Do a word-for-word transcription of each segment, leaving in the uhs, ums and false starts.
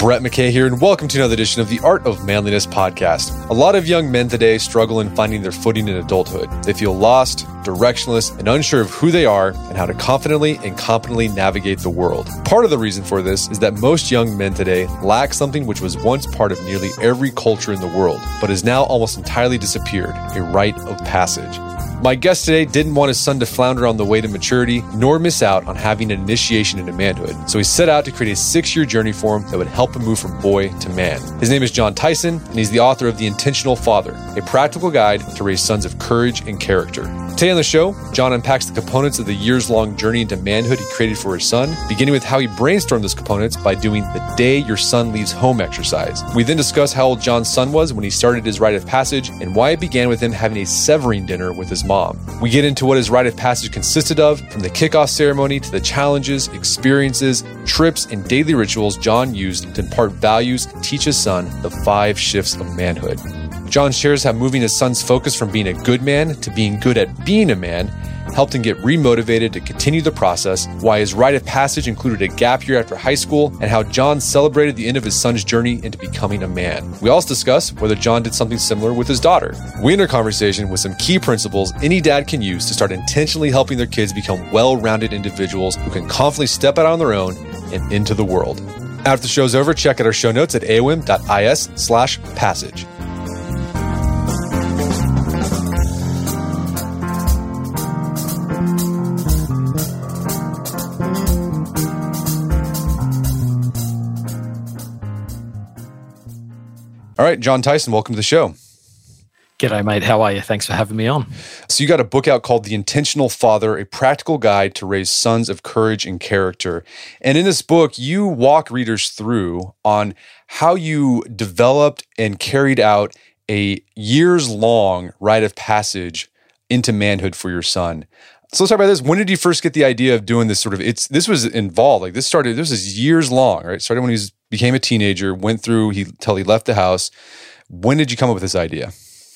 Brett McKay here, and welcome to another edition of the Art of Manliness podcast. A lot of young men today struggle in finding their footing in adulthood. They feel lost, directionless, and unsure of who they are and how to confidently and competently navigate the world. Part of the reason for this is that most young men today lack something which was once part of nearly every culture in the world, but has now almost entirely disappeared: a rite of passage. My guest today didn't want his son to flounder on the way to maturity, nor miss out on having an initiation into manhood. So he set out to create a six-year journey for him that would help him move from boy to man. His name is Jon Tyson, and he's the author of The Intentional Father, a practical guide to raise sons of courage and character. Today on the show, Jon unpacks the components of the years-long journey into manhood he created for his son, beginning with how he brainstormed those components by doing the day your son leaves home exercise. We then discuss how old Jon's son was when he started his rite of passage and why it began with him having a severing dinner with his mom. We get into what his rite of passage consisted of, from the kickoff ceremony to the challenges, experiences, trips, and daily rituals Jon used to impart values and teach his son the five shifts of manhood. Jon shares how moving his son's focus from being a good man to being good at being a man helped him get remotivated to continue the process, why his rite of passage included a gap year after high school, and how Jon celebrated the end of his son's journey into becoming a man. We also discuss whether Jon did something similar with his daughter. We end our conversation with some key principles any dad can use to start intentionally helping their kids become well-rounded individuals who can confidently step out on their own and into the world. After the show's over, check out our show notes at aom.is slash passage. All right, Jon Tyson, welcome to the show. G'day, mate. How are you? Thanks for having me on. So you got a book out called The Intentional Father, a practical guide to raise sons of courage and character. And in this book, you walk readers through on how you developed and carried out a years-long rite of passage into manhood for your son. So let's talk about this. When did you first get the idea of doing this sort of, it's, this was involved, like this started, this is years long, right? It started when he was, became a teenager, went through he, till he left the house. When did you come up with this idea?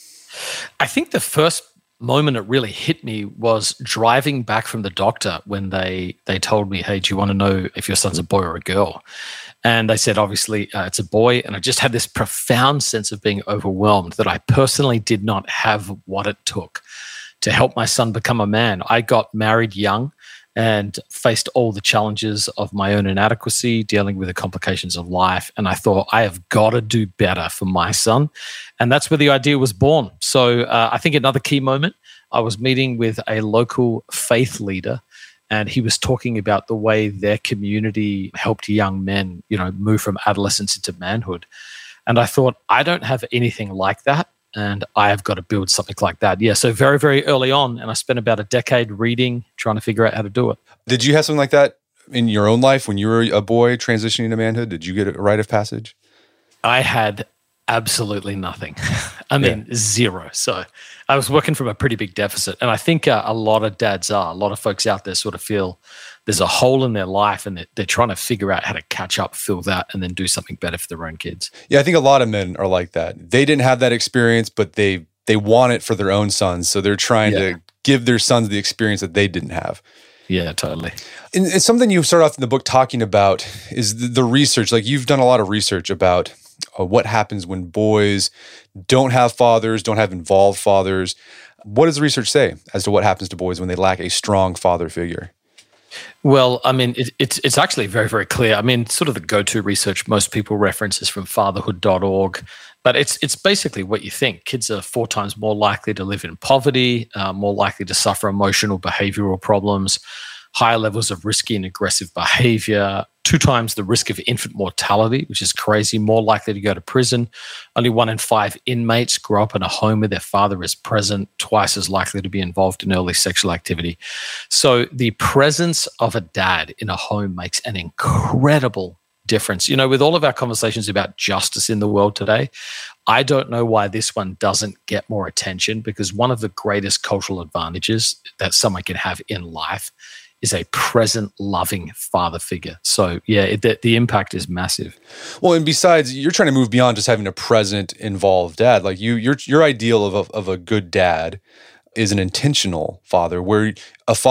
I think the first moment it really hit me was driving back from the doctor when they, they told me, hey, do you want to know if your son's a boy or a girl? And they said, obviously, uh, it's a boy. And I just had this profound sense of being overwhelmed that I personally did not have what it took to help my son become a man. I got married young and faced all the challenges of my own inadequacy, dealing with the complications of life. And I thought, I have got to do better for my son. And that's where the idea was born. So uh, I think another key moment, I was meeting with a local faith leader, and he was talking about the way their community helped young men, you know, move from adolescence into manhood. And I thought, I don't have anything like that, and I have got to build something like that. Yeah, so very, very early on, and I spent about a decade reading, trying to figure out how to do it. Did you have something like that in your own life when you were a boy transitioning to manhood? Did you get a rite of passage? I had absolutely nothing. I mean, yeah. zero. So I was working from a pretty big deficit. And I think uh, a lot of dads are, a lot of folks out there sort of feel there's a hole in their life and they're, they're trying to figure out how to catch up, fill that, and then do something better for their own kids. Yeah, I think a lot of men are like that. They didn't have that experience, but they they want it for their own sons. So they're trying yeah. to give their sons the experience that they didn't have. Yeah, totally. And it's something you start off in the book talking about is the, the research. Like you've done a lot of research about uh, what happens when boys don't have fathers, don't have involved fathers. What does the research say as to what happens to boys when they lack a strong father figure? Well, I mean, it, it's it's actually very, very clear. I mean, sort of the go-to research most people reference is from fatherhood dot org, but it's it's basically what you think. Kids are four times more likely to live in poverty, uh, more likely to suffer emotional, behavioral problems, higher levels of risky and aggressive behavior, two times the risk of infant mortality, which is crazy, more likely to go to prison. Only one in five inmates grow up in a home where their father is present, twice as likely to be involved in early sexual activity. So the presence of a dad in a home makes an incredible difference. You know, with all of our conversations about justice in the world today, I don't know why this one doesn't get more attention, because one of the greatest cultural advantages that someone can have in life is a present, loving father figure. So yeah, it, the, the impact is massive. Well, and besides, you're trying to move beyond just having a present, involved dad. Like you, your your ideal of a, of a good dad is an intentional father, where a father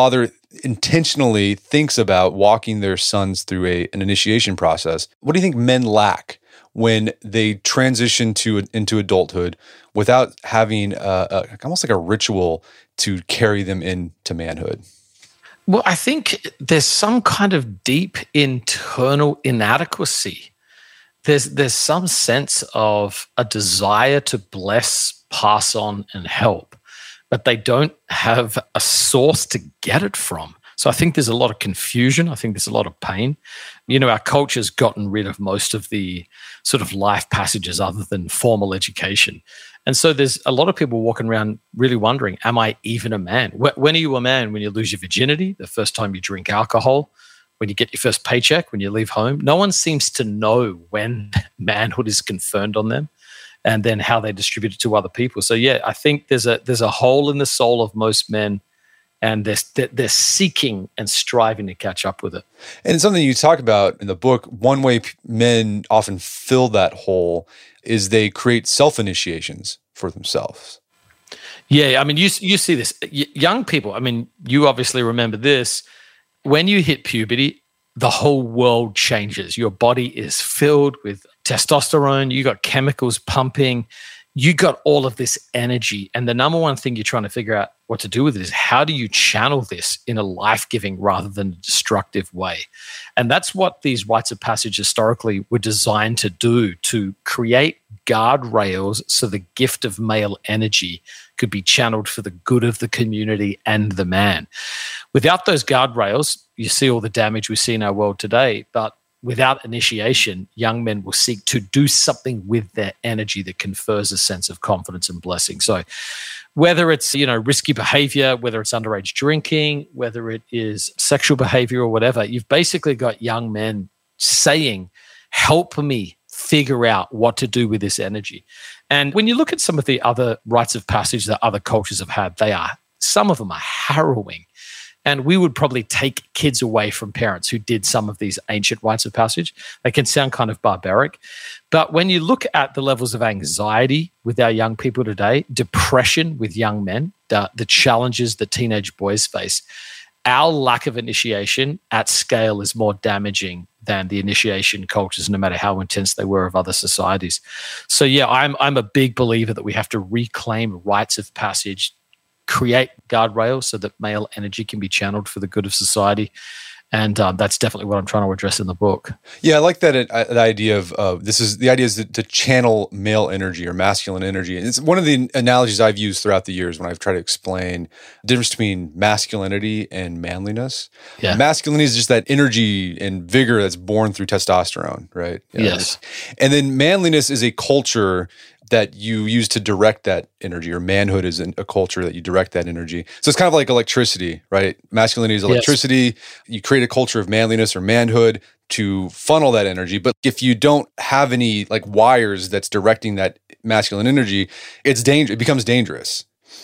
intentionally thinks about walking their sons through a, an initiation process, what do you think men lack when they transition to into adulthood without having a, a, almost like a ritual to carry them into manhood? Well, I think there's some kind of deep internal inadequacy. There's there's some sense of a desire to bless, pass on, and help, but they don't have a source to get it from. So I think there's a lot of confusion. I think there's a lot of pain. You know, our culture's gotten rid of most of the sort of life passages other than formal education. And so there's a lot of people walking around really wondering, am I even a man? When are you a man? When you lose your virginity, the first time you drink alcohol, when you get your first paycheck, when you leave home? No one seems to know when manhood is conferred on them and then how they distribute it to other people. So yeah, I think there's a there's a hole in the soul of most men, and they're, they're seeking and striving to catch up with it. And it's something you talk about in the book. One way men often fill that hole is they create self-initiations for themselves. Yeah, I mean, you you see this. Y- young people, I mean, you obviously remember this. When you hit puberty, the whole world changes. Your body is filled with testosterone. You got chemicals pumping. You got all of this energy. And the number one thing you're trying to figure out what to do with it is, how do you channel this in a life-giving rather than a destructive way? And that's what these rites of passage historically were designed to do, to create guardrails so the gift of male energy could be channeled for the good of the community and the man. Without those guardrails, you see all the damage we see in our world today. But without initiation, young men will seek to do something with their energy that confers a sense of confidence and blessing. So whether it's, you know, risky behavior, whether it's underage drinking, whether it is sexual behavior or whatever, you've basically got young men saying, help me figure out what to do with this energy. And when you look at some of the other rites of passage that other cultures have had, they are, some of them are harrowing. And we would probably take kids away from parents who did some of these ancient rites of passage. They can sound kind of barbaric. But when you look at the levels of anxiety with our young people today, depression with young men, the, the challenges that teenage boys face, our lack of initiation at scale is more damaging than the initiation cultures, no matter how intense they were, of other societies. So yeah, I'm I'm a big believer that we have to reclaim rites of passage, create guardrails so that male energy can be channeled for the good of society. And um, that's definitely what I'm trying to address in the book. Yeah, I like that uh, the idea of uh, this is the idea is to, to channel male energy or masculine energy. And it's one of the analogies I've used throughout the years when I've tried to explain the difference between masculinity and manliness. Yeah. Masculinity is just that energy and vigor that's born through testosterone, right? You know, yes. And then manliness is a culture that you use to direct that energy, or manhood is a culture that you direct that energy. So it's kind of like electricity, right? Masculinity is electricity. Yes. You create a culture of manliness or manhood to funnel that energy. But if you don't have any like wires that's directing that masculine energy, it's danger. It becomes dangerous.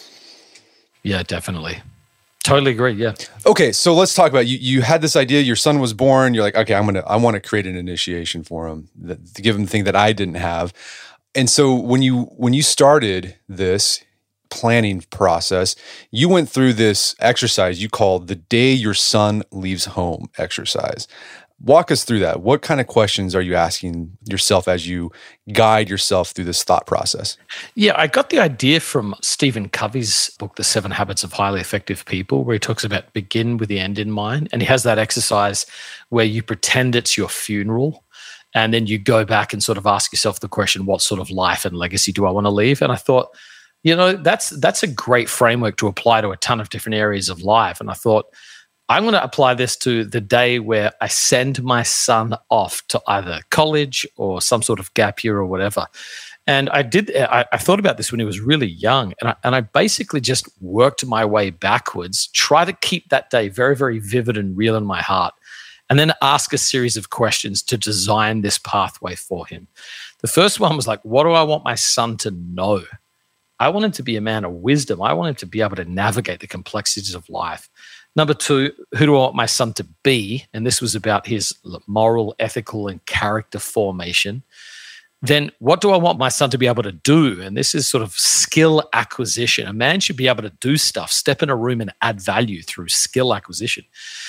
Yeah, definitely. Totally agree. Yeah. Okay, so let's talk about you. You had this idea. Your son was born. You're like, okay, I'm gonna. I want to create an initiation for him that, to give him the thing that I didn't have. And so when you when you started this planning process, you went through this exercise you called the Day Your Son Leaves Home exercise. Walk us through that. What kind of questions are you asking yourself as you guide yourself through this thought process? Yeah, I got the idea from Stephen Covey's book, The Seven Habits of Highly Effective People, where he talks about begin with the end in mind. And he has that exercise where you pretend it's your funeral. And then you go back and sort of ask yourself the question, what sort of life and legacy do I want to leave? And I thought, you know, that's that's a great framework to apply to a ton of different areas of life. And I thought, I'm going to apply this to the day where I send my son off to either college or some sort of gap year or whatever. And I did. I, I thought about this when he was really young, and I, and I basically just worked my way backwards, try to keep that day very, very vivid and real in my heart, and then ask a series of questions to design this pathway for him. The first one was like, what do I want my son to know? I want him to be a man of wisdom. I want him to be able to navigate the complexities of life. Number two, who do I want my son to be? And this was about his moral, ethical, and character formation. then what do I want my son to be able to do? And this is sort of skill acquisition. A man should be able to do stuff, step in a room and add value through skill acquisition.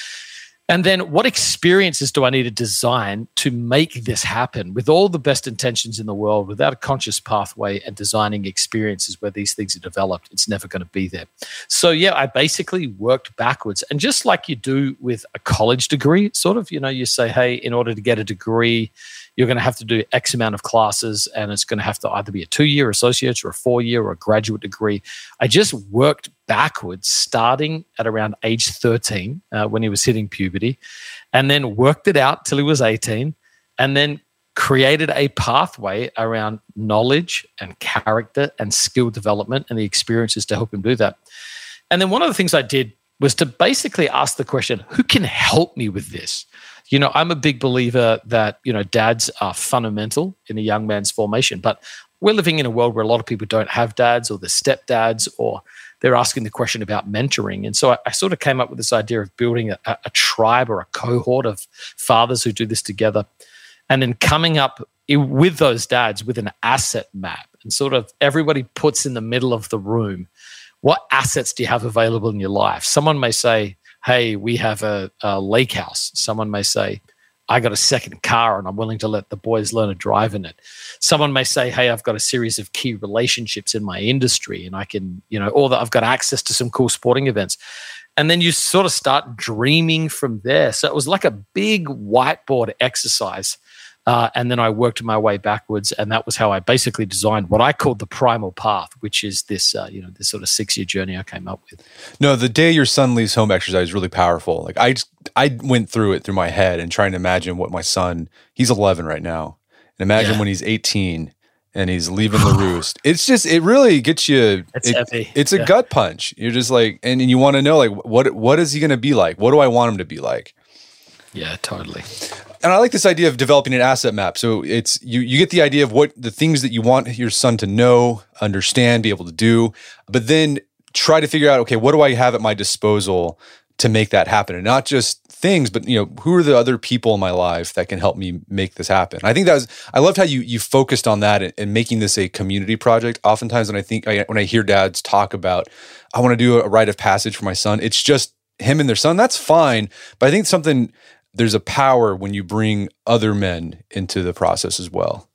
And then what experiences do I need to design to make this happen with all the best intentions in the world, without a conscious pathway and designing experiences where these things are developed? It's never going to be there. So yeah, I basically worked backwards. And just like you do with a college degree, sort of, you know, you say, hey, in order to get a degree, you're going to have to do X amount of classes, and it's going to have to either be a two-year associate or a four-year or a graduate degree. I just worked backwards, starting at around age thirteen uh, when he was hitting puberty, and then worked it out till he was eighteen, and then created a pathway around knowledge and character and skill development and the experiences to help him do that. And then one of the things I did was to basically ask the question, who can help me with this? You know, I'm a big believer that, you know, dads are fundamental in a young man's formation, but we're living in a world where a lot of people don't have dads, or they're stepdads, or they're asking the question about mentoring. And so I, I sort of came up with this idea of building a, a tribe or a cohort of fathers who do this together, and then coming up with those dads with an asset map, and sort of everybody puts in the middle of the room, what assets do you have available in your life? Someone may say, hey, we have a, a lake house. Someone may say, I got a second car and I'm willing to let the boys learn to drive in it. Someone may say, hey, I've got a series of key relationships in my industry and I can, you know, or that I've got access to some cool sporting events. And then you sort of start dreaming from there. So it was like a big whiteboard exercise. Uh, and then I worked my way backwards, and that was how I basically designed what I called the primal path, which is this, uh, you know, this sort of six-year journey I came up with. No, the day your son leaves home exercise is really powerful. Like I, just, I went through it through my head and trying to imagine what my son. He's eleven right now, and imagine yeah. when he's eighteen and he's leaving the roost. It's just, it really gets you. It's it, heavy. It's a yeah. gut punch. You're just like, and, and you want to know, like, what what is he going to be like? What do I want him to be like? Yeah, totally. And I like this idea of developing an asset map. So it's you you get the idea of what the things that you want your son to know, understand, be able to do, but then try to figure out, okay, what do I have at my disposal to make that happen? And not just things, but you know, who are the other people in my life that can help me make this happen? I think that was, I loved how you you focused on that and, and making this a community project. Oftentimes when I think, I, when I hear dads talk about, I want to do a rite of passage for my son, it's just him and their son. That's fine. But I think something, there's a power when you bring other men into the process as well.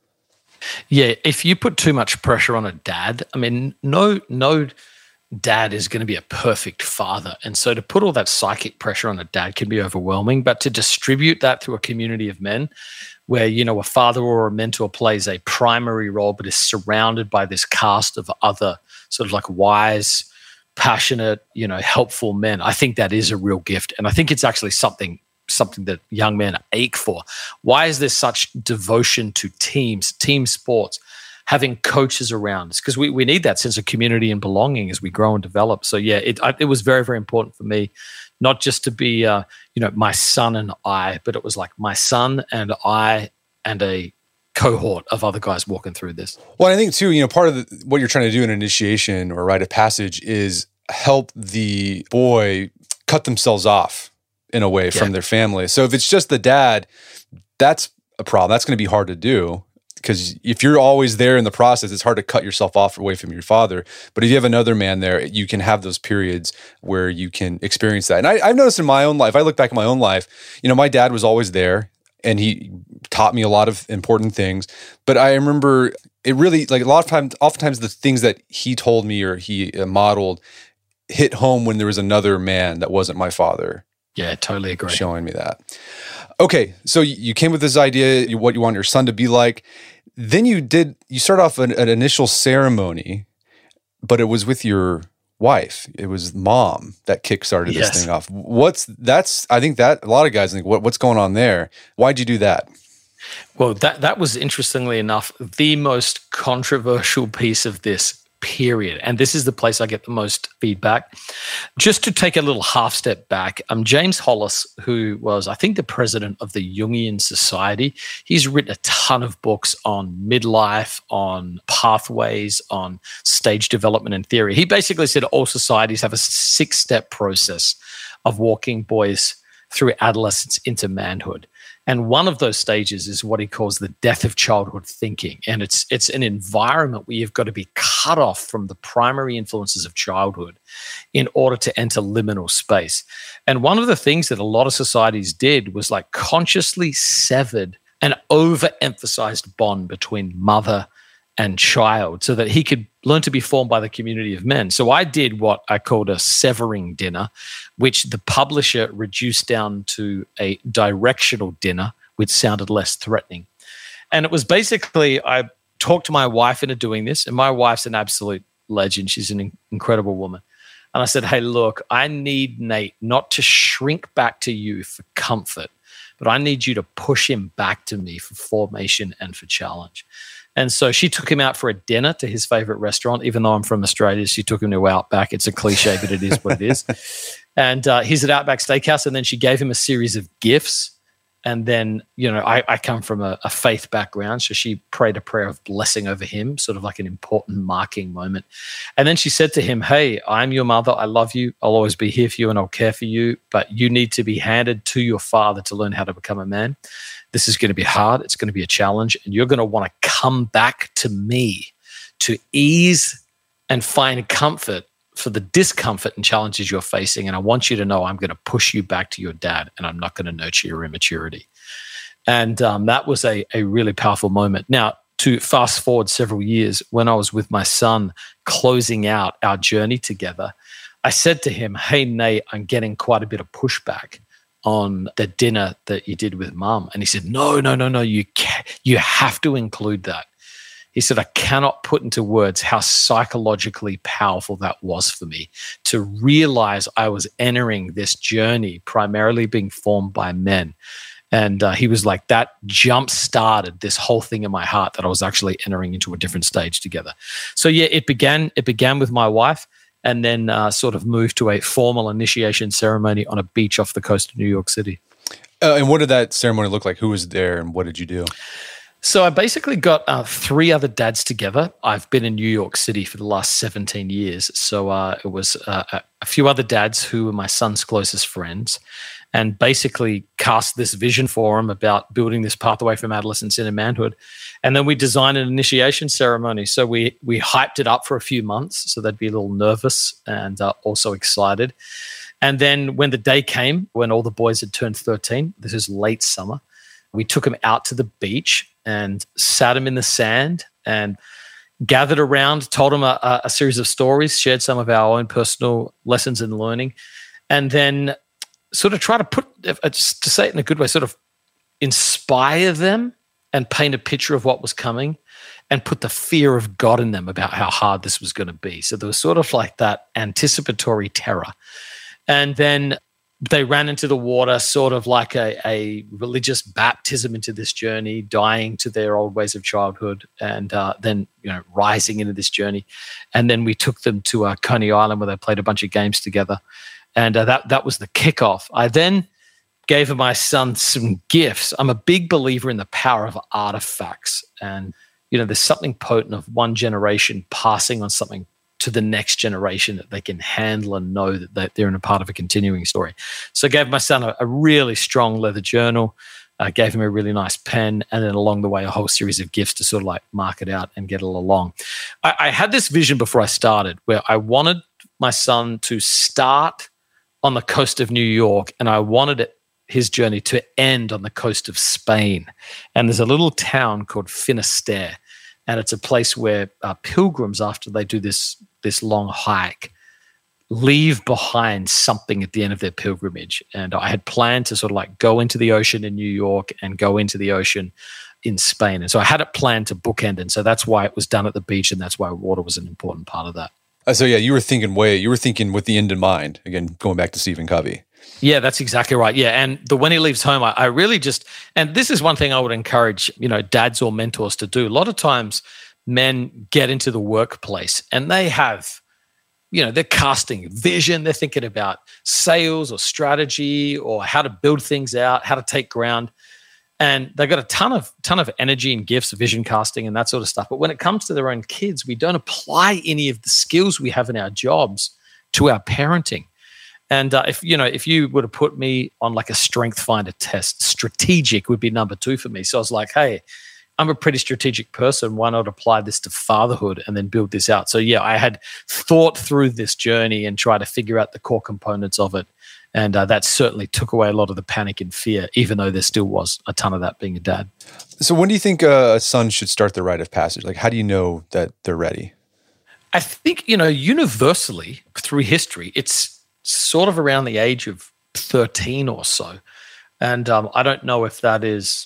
Yeah, if you put too much pressure on a dad, I mean, no, no dad is going to be a perfect father. And so to put all that psychic pressure on a dad can be overwhelming, but to distribute that through a community of men where, you know, a father or a mentor plays a primary role, but is surrounded by this cast of other sort of like wise, passionate, you know, helpful men, I think that is a real gift. And I think it's actually something something that young men ache for. Why is there such devotion to teams, team sports, having coaches around us? Because we, we need that sense of community and belonging as we grow and develop. So yeah, it I, it was very, very important for me, not just to be, uh, you know, my son and I, but it was like my son and I and a cohort of other guys walking through this. Well, I think too, you know, part of the, what you're trying to do in an initiation or rite of passage is help the boy cut themselves off in a way from yeah. their family. So if it's just the dad, that's a problem. That's going to be hard to do because if you're always there in the process, it's hard to cut yourself off away from your father. But if you have another man there, you can have those periods where you can experience that. And I, I've noticed in my own life, I look back at my own life, you know, my dad was always there and he taught me a lot of important things. But I remember it really, like a lot of times, oftentimes the things that he told me or he modeled hit home when there was another man that wasn't my father. Yeah, totally agree. Showing me that. Okay, so you came with this idea, what you want your son to be like. Then you did, you start off an, an initial ceremony, but it was with your wife. It was mom that kickstarted yes. this thing off. What's, that's, I think that a lot of guys think, what, what's going on there? Why'd you do that? Well, that, that was interestingly enough, the most controversial piece of this period. And this is the place I get the most feedback. Just to take a little half step back, um, James Hollis, who was, I think, the president of the Jungian Society, he's written a ton of books on midlife, on pathways, on stage development and theory. He basically said all societies have a six-step process of walking boys through adolescence into manhood. And one of those stages is what he calls the death of childhood thinking. And it's it's an environment where you've got to be cut off from the primary influences of childhood in order to enter liminal space. And one of the things that a lot of societies did was like consciously severed an overemphasized bond between mother and child so that he could learn to be formed by the community of men. So I did what I called a severing dinner, which the publisher reduced down to a directional dinner, which sounded less threatening. And it was basically, I talked to my wife into doing this, and my wife's an absolute legend. She's an in- incredible woman. And I said, hey, look, I need Nate not to shrink back to you for comfort, but I need you to push him back to me for formation and for challenge. And so she took him out for a dinner to his favorite restaurant. Even though I'm from Australia, she took him to Outback. It's a cliche, but it is what it is. And uh, he's at Outback Steakhouse, and then she gave him a series of gifts. And then, you know, I, I come from a, a faith background, so she prayed a prayer of blessing over him, sort of like an important marking moment. And then she said to him, hey, I'm your mother. I love you. I'll always be here for you and I'll care for you, but you need to be handed to your father to learn how to become a man. This is going to be hard. It's going to be a challenge, and you're going to want to come back to me to ease and find comfort for the discomfort and challenges you're facing. And I want you to know I'm going to push you back to your dad, and I'm not going to nurture your immaturity. And um, that was a, a really powerful moment. Now, to fast forward several years, when I was with my son closing out our journey together, I said to him, hey, Nate, I'm getting quite a bit of pushback on the dinner that you did with mom. And he said, no, no, no, no, you ca- you have to include that. He said, I cannot put into words how psychologically powerful that was for me to realize I was entering this journey primarily being formed by men. And uh, he was like, that jump-started this whole thing in my heart that I was actually entering into a different stage together. So yeah, it began, it began with my wife, and then uh, sort of moved to a formal initiation ceremony on a beach off the coast of New York City. Uh, and what did that ceremony look like? Who was there and what did you do? So I basically got uh, three other dads together. I've been in New York City for the last seventeen years. So uh, it was uh, a few other dads who were my son's closest friends, and basically cast this vision for him about building this pathway from adolescence into manhood. And then we designed an initiation ceremony. So we we hyped it up for a few months so they'd be a little nervous and uh, also excited. And then when the day came, when all the boys had turned thirteen, this is late summer, we took them out to the beach and sat them in the sand and gathered around, told them a, a series of stories, shared some of our own personal lessons and learning, and then sort of try to put, just to say it in a good way, sort of inspire them and paint a picture of what was coming and put the fear of God in them about how hard this was going to be. So there was sort of like that anticipatory terror. And then they ran into the water, sort of like a, a religious baptism into this journey, dying to their old ways of childhood, and uh, then you know rising into this journey. And then we took them to uh, Coney Island, where they played a bunch of games together, and uh, that that was the kickoff. I then gave my son some gifts. I'm a big believer in the power of artifacts, and you know there's something potent of one generation passing on something to the next generation that they can handle and know that they're in a part of a continuing story. So I gave my son a, a really strong leather journal, I uh, gave him a really nice pen, and then along the way, a whole series of gifts to sort of like mark it out and get it along. I, I had this vision before I started where I wanted my son to start on the coast of New York, and I wanted it, his journey to end on the coast of Spain. And there's a little town called Finisterre, and it's a place where uh, pilgrims, after they do this this long hike, leave behind something at the end of their pilgrimage. And I had planned to sort of like go into the ocean in New York and go into the ocean in Spain. And so I had it planned to bookend. And so that's why it was done at the beach, and that's why water was an important part of that. Uh, so yeah, you were thinking way, you were thinking with the end in mind, again, going back to Stephen Covey. Yeah, that's exactly right. Yeah. And the when he leaves home, I, I really just, and this is one thing I would encourage, you know, dads or mentors to do. A lot of times men get into the workplace and they have, you know, they're casting vision. They're thinking about sales or strategy or how to build things out, how to take ground. And they've got a ton of ton of energy and gifts, vision casting and that sort of stuff. But when it comes to their own kids, we don't apply any of the skills we have in our jobs to our parenting. And uh, if you know, if you were to put me on like a strength finder test, strategic would be number two for me. So I was like, hey, I'm a pretty strategic person. Why not apply this to fatherhood and then build this out? So yeah, I had thought through this journey and tried to figure out the core components of it. And uh, that certainly took away a lot of the panic and fear, even though there still was a ton of that being a dad. So when do you think uh, a son should start the rite of passage? Like, how do you know that they're ready? I think, you know, universally through history, it's sort of around the age of thirteen or so. And um, I don't know if that is,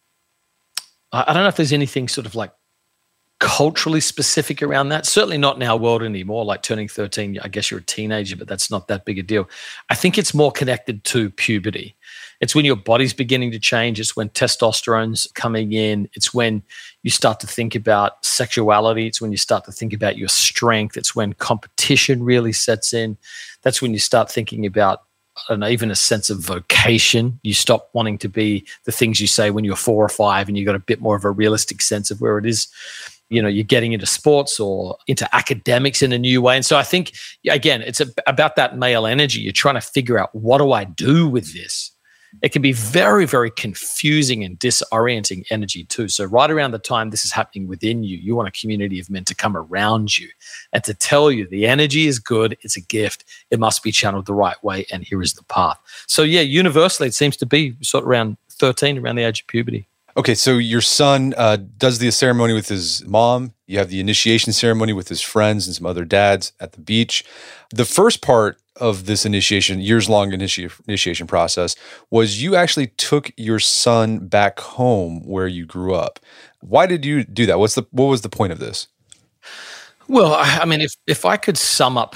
I don't know if there's anything sort of like culturally specific around that. Certainly not in our world anymore. Like turning thirteen, I guess you're a teenager, but that's not that big a deal. I think it's more connected to puberty. It's when your body's beginning to change. It's when testosterone's coming in. It's when you start to think about sexuality. It's when you start to think about your strength. It's when competition really sets in. That's when you start thinking about, I don't know, even a sense of vocation. You stop wanting to be the things you say when you're four or five, and you got a bit more of a realistic sense of where it is. You know, you're getting into sports or into academics in a new way. And so I think, again, it's a, about that male energy. You're trying to figure out, what do I do with this? It can be very, very confusing and disorienting energy too. So right around the time this is happening within you, you want a community of men to come around you and to tell you the energy is good, it's a gift, it must be channeled the right way, and here is the path. So yeah, universally it seems to be sort of around thirteen, around the age of puberty. Okay, so your son uh, does the ceremony with his mom. You have the initiation ceremony with his friends and some other dads at the beach. The first part of this initiation, years-long initi- initiation process, was you actually took your son back home where you grew up. Why did you do that? What's the what was the point of this? Well, I mean, if if I could sum up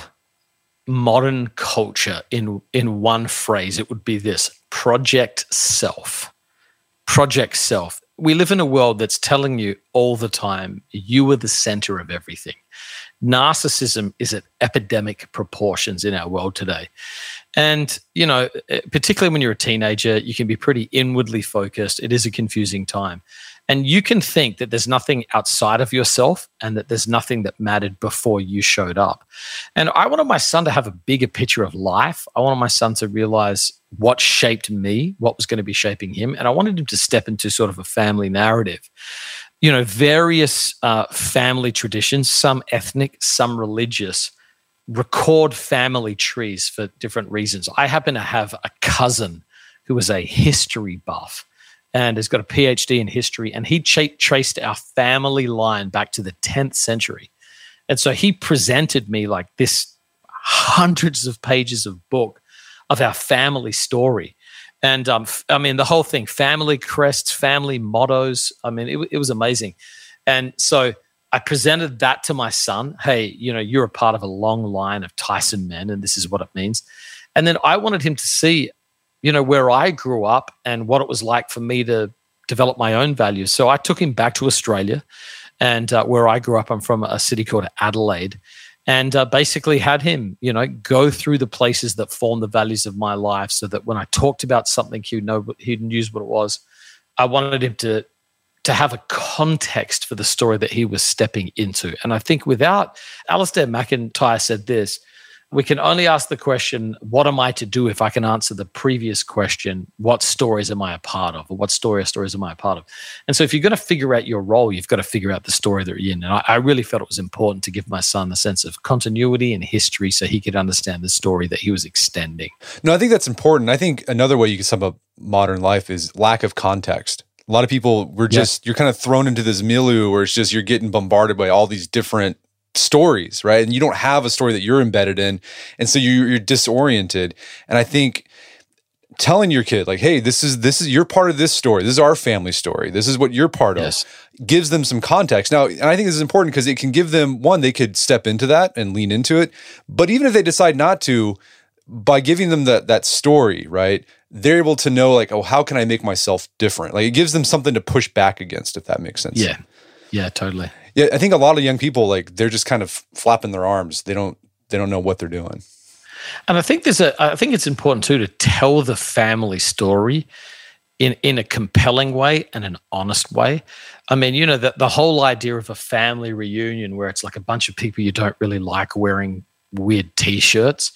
modern culture in in one phrase, it would be this: Project Self. Project Self. We live in a world that's telling you all the time, you are the center of everything. Narcissism is at epidemic proportions in our world today. And, you know, particularly when you're a teenager, you can be pretty inwardly focused. It is a confusing time. And you can think that there's nothing outside of yourself and that there's nothing that mattered before you showed up. And I wanted my son to have a bigger picture of life. I wanted my son to realize what shaped me, what was going to be shaping him. And I wanted him to step into sort of a family narrative. You know, various uh, family traditions, some ethnic, some religious, record family trees for different reasons. I happen to have a cousin who is a history buff and has got a P H D in history, and he ch- traced our family line back to the tenth century. And so he presented me like this hundreds of pages of book of our family story. And um, I mean, the whole thing, family crests, family mottos. I mean, it, it was amazing. And so I presented that to my son. Hey, you know, you're a part of a long line of Tyson men, and this is what it means. And then I wanted him to see, you know, where I grew up and what it was like for me to develop my own values. So I took him back to Australia, and uh, where I grew up, I'm from a city called Adelaide, and uh, basically had him, you know, go through the places that form the values of my life, so that when I talked about something, he'd know, he knew what it was. I wanted him to to have a context for the story that he was stepping into. And I think without, Alistair McIntyre said this, we can only ask the question, what am I to do, if I can answer the previous question, what stories am I a part of, or what story or stories am I a part of? And so if you're going to figure out your role, you've got to figure out the story that you're in. And I, I really felt it was important to give my son the sense of continuity and history so he could understand the story that he was extending. No, I think that's important. I think another way you can sum up modern life is lack of context. A lot of people, we're just, yeah. you're kind of thrown into this milieu where it's just, you're getting bombarded by all these different stories, right? And you don't have a story that you're embedded in. And so you, you're disoriented. And I think telling your kid, like, hey, this is, this is, you're part of this story. This is our family story. This is what you're part yes. of, gives them some context. Now, and I think this is important because it can give them, one, they could step into that and lean into it. But even if they decide not to, by giving them that that story, right, they're able to know, like, oh, how can I make myself different? Like, it gives them something to push back against, if that makes sense. Yeah. Yeah, totally. Yeah, I think a lot of young people, like, they're just kind of flapping their arms. They don't they don't know what they're doing. And I think there's a I think it's important too to tell the family story in in a compelling way and an honest way. I mean, you know, the, the whole idea of a family reunion where it's like a bunch of people you don't really like wearing weird t-shirts.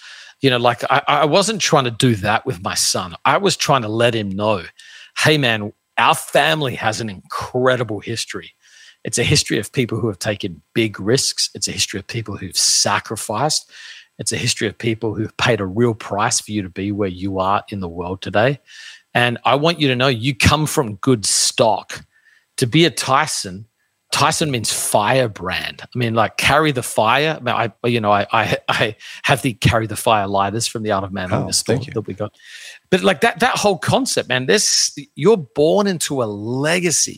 You know, like I, I wasn't trying to do that with my son. I was trying to let him know, hey, man, our family has an incredible history. It's a history of people who have taken big risks. It's a history of people who've sacrificed. It's a history of people who've paid a real price for you to be where you are in the world today. And I want you to know you come from good stock. To be a Tyson, Tyson means firebrand. I mean, like carry the fire. I, mean, I you know, I, I I have the carry the fire lighters from the Art of Manliness oh, store that we got. But like that that whole concept, man, this you're born into a legacy.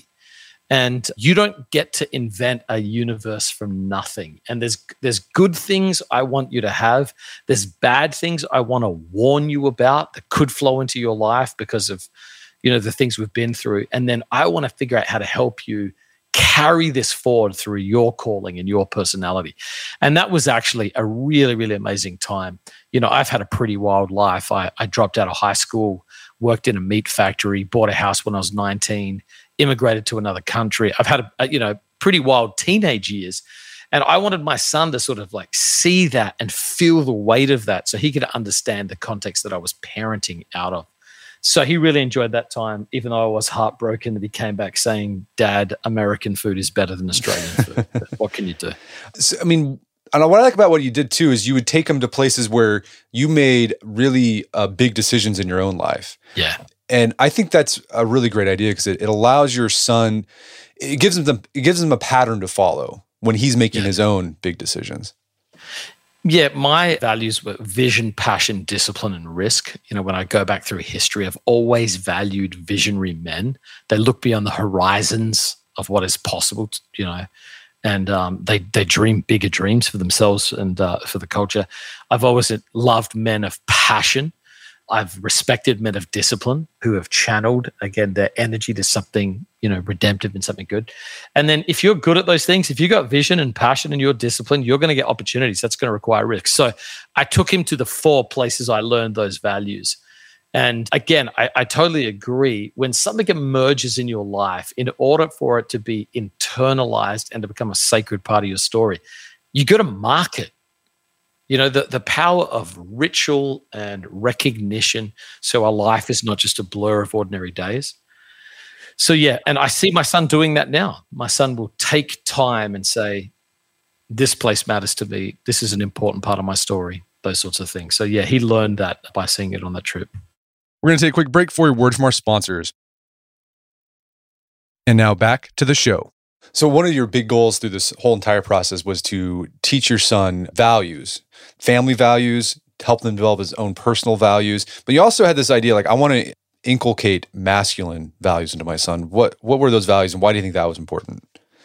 And you don't get to invent a universe from nothing. And there's there's good things I want you to have. There's bad things I want to warn you about that could flow into your life because of, you know, the things we've been through. And then I want to figure out how to help you carry this forward through your calling and your personality. And that was actually a really, really amazing time. You know, I've had a pretty wild life. I, I dropped out of high school, worked in a meat factory, bought a house when I was nineteen, immigrated to another country. I've had, a, a, you know, pretty wild teenage years. And I wanted my son to sort of like see that and feel the weight of that so he could understand the context that I was parenting out of. So he really enjoyed that time, even though I was heartbroken that he came back saying, Dad, American food is better than Australian food. What can you do? So, I mean, and what I like about what you did too is you would take them to places where you made really uh, big decisions in your own life. Yeah. And I think that's a really great idea because it, it allows your son, it gives him the, it gives him a pattern to follow when he's making yeah. his own big decisions. Yeah, my values were vision, passion, discipline, and risk. You know, when I go back through history, I've always valued visionary men. They look beyond the horizons of what is possible, to, you know, and um, they they dream bigger dreams for themselves and uh, for the culture. I've always loved men of passion. I've respected men of discipline who have channeled, again, their energy to something, you know, redemptive and something good. And then if you're good at those things, if you've got vision and passion and you're disciplined, you're going to get opportunities. That's going to require risk. So I took him to the four places I learned those values. And again, I, I totally agree. When something emerges in your life, in order for it to be internalized and to become a sacred part of your story, you got to mark it. You know, the, the power of ritual and recognition so our life is not just a blur of ordinary days. So, yeah, and I see my son doing that now. My son will take time and say, this place matters to me. This is an important part of my story, those sorts of things. So, yeah, he learned that by seeing it on that trip. We're going to take a quick break for a word from our sponsors. And now back to the show. So one of your big goals through this whole entire process was to teach your son values, family values, help them develop his own personal values. But you also had this idea, like, I want to inculcate masculine values into my son. What what were those values and why do you think that was important?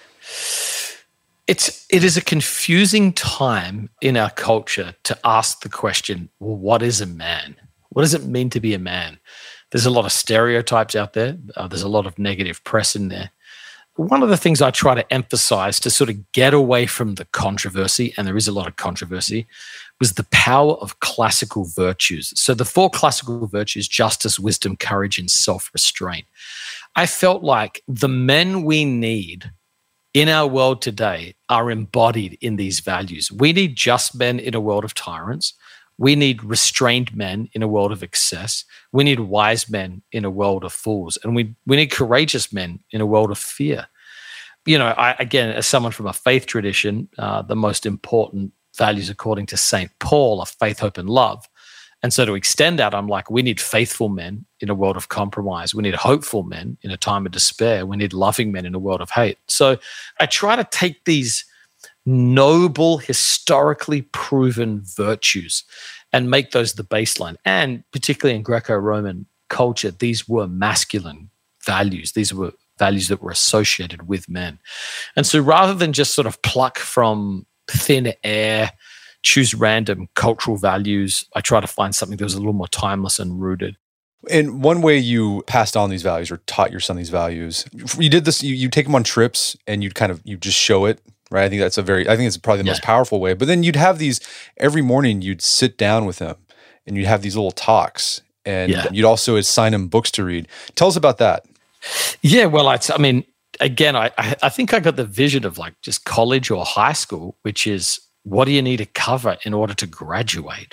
It's, it is a confusing time in our culture to ask the question, well, what is a man? What does it mean to be a man? There's a lot of stereotypes out there. Uh, there's a lot of negative press in there. One of the things I try to emphasize to sort of get away from the controversy, and there is a lot of controversy, was the power of classical virtues. So the four classical virtues, justice, wisdom, courage, and self-restraint. I felt like the men we need in our world today are embodied in these values. We need just men in a world of tyrants. We need restrained men in a world of excess. We need wise men in a world of fools. And we, we need courageous men in a world of fear. You know, I, again, as someone from a faith tradition, uh, the most important values according to Saint Paul are faith, hope, and love. And so to extend that, I'm like, we need faithful men in a world of compromise. We need hopeful men in a time of despair. We need loving men in a world of hate. So I try to take these noble, historically proven virtues and make those the baseline. And particularly in Greco-Roman culture, these were masculine values. These were values that were associated with men. And so rather than just sort of pluck from thin air, choose random cultural values, I try to find something that was a little more timeless and rooted. And one way you passed on these values or taught your son these values, you did this, you, you take him on trips and you'd kind of, you just show it, right? I think that's a very, I think it's probably the yeah. most powerful way. But then you'd have these, every morning you'd sit down with him and you'd have these little talks and yeah. you'd also assign him books to read. Tell us about that. Yeah, well, I, I mean, again, I, I think I got the vision of like just college or high school, which is what do you need to cover in order to graduate?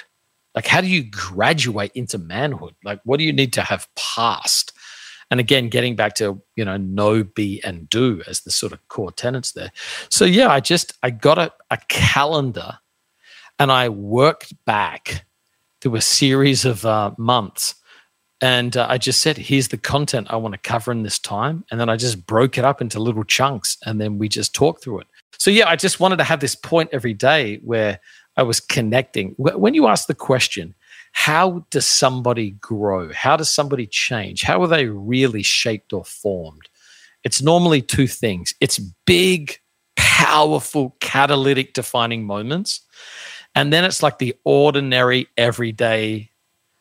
Like, how do you graduate into manhood? Like, what do you need to have passed? And again, getting back to, you know, know, be, and do as the sort of core tenets there. So yeah, I just, I got a, a calendar and I worked back through a series of uh, months. And uh, I just said, here's the content I want to cover in this time. And then I just broke it up into little chunks and then we just talked through it. So yeah, I just wanted to have this point every day where I was connecting. When you ask the question, how does somebody grow? How does somebody change? How are they really shaped or formed? It's normally two things. It's big, powerful, catalytic defining moments. And then it's like the ordinary, everyday,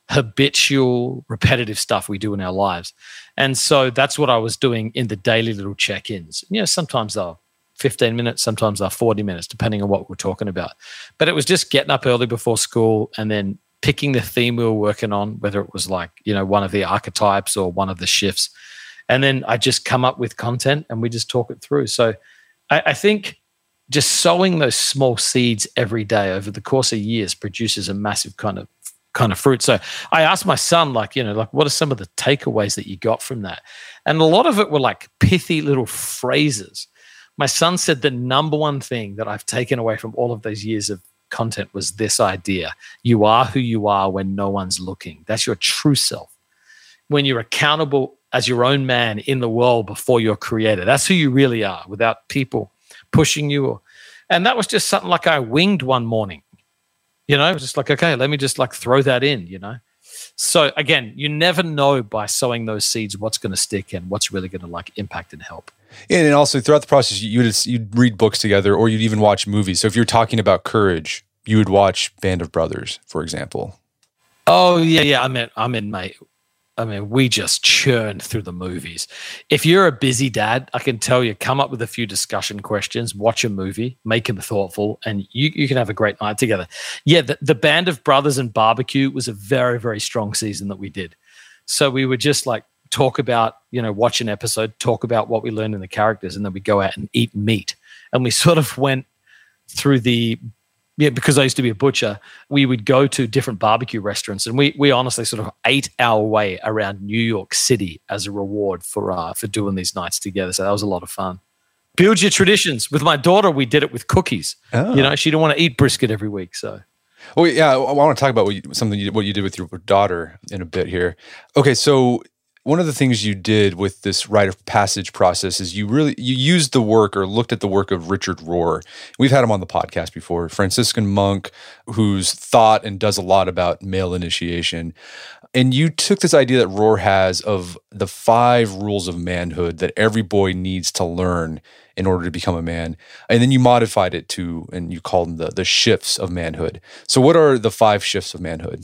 habitual, repetitive stuff we do in our lives. And so that's what I was doing in the daily little check-ins. You know, sometimes they're fifteen minutes, sometimes they're forty minutes, depending on what we're talking about. But it was just getting up early before school and then picking the theme we were working on, whether it was like, you know, one of the archetypes or one of the shifts. And then I just come up with content and we just talk it through. So I, I think just sowing those small seeds every day over the course of years produces a massive kind of kind of fruit. So I asked my son, like, you know, like, what are some of the takeaways that you got from that? And a lot of it were like pithy little phrases. My son said the number one thing that I've taken away from all of those years of content was this idea: you are who you are when no one's looking. That's your true self. When you're accountable as your own man in the world before your creator, that's who you really are, without people pushing you. Or, and that was just something like I winged one morning, you know, just like, okay, let me just like throw that in, you know. So again, you never know by sowing those seeds what's going to stick and what's really going to like impact and help. And also throughout the process, you'd, you'd read books together or you'd even watch movies. So if you're talking about courage, you would watch Band of Brothers, for example. Oh yeah, yeah. I mean, I mean, mate. I mean, we just churned through the movies. If you're a busy dad, I can tell you, come up with a few discussion questions, watch a movie, make them thoughtful, and you, you can have a great night together. Yeah, the, the Band of Brothers and Barbecue was a very, very strong season that we did. So we would just like talk about, you know, watch an episode, talk about what we learned in the characters, and then we go out and eat meat. And we sort of went through the Yeah, because I used to be a butcher, we would go to different barbecue restaurants, and we we honestly sort of ate our way around New York City as a reward for uh, for doing these nights together. So that was a lot of fun. Build your traditions. With my daughter, we did it with cookies. Oh. You know, she didn't want to eat brisket every week. So, well, yeah, I want to talk about what you, something you, what you did with your daughter in a bit here. Okay, so one of the things you did with this rite of passage process is you really you used the work or looked at the work of Richard Rohr. We've had him on the podcast before, Franciscan monk who's thought and does a lot about male initiation. And you took this idea that Rohr has of the five rules of manhood that every boy needs to learn in order to become a man. And then you modified it to, and you called them the, the shifts of manhood. So what are the five shifts of manhood?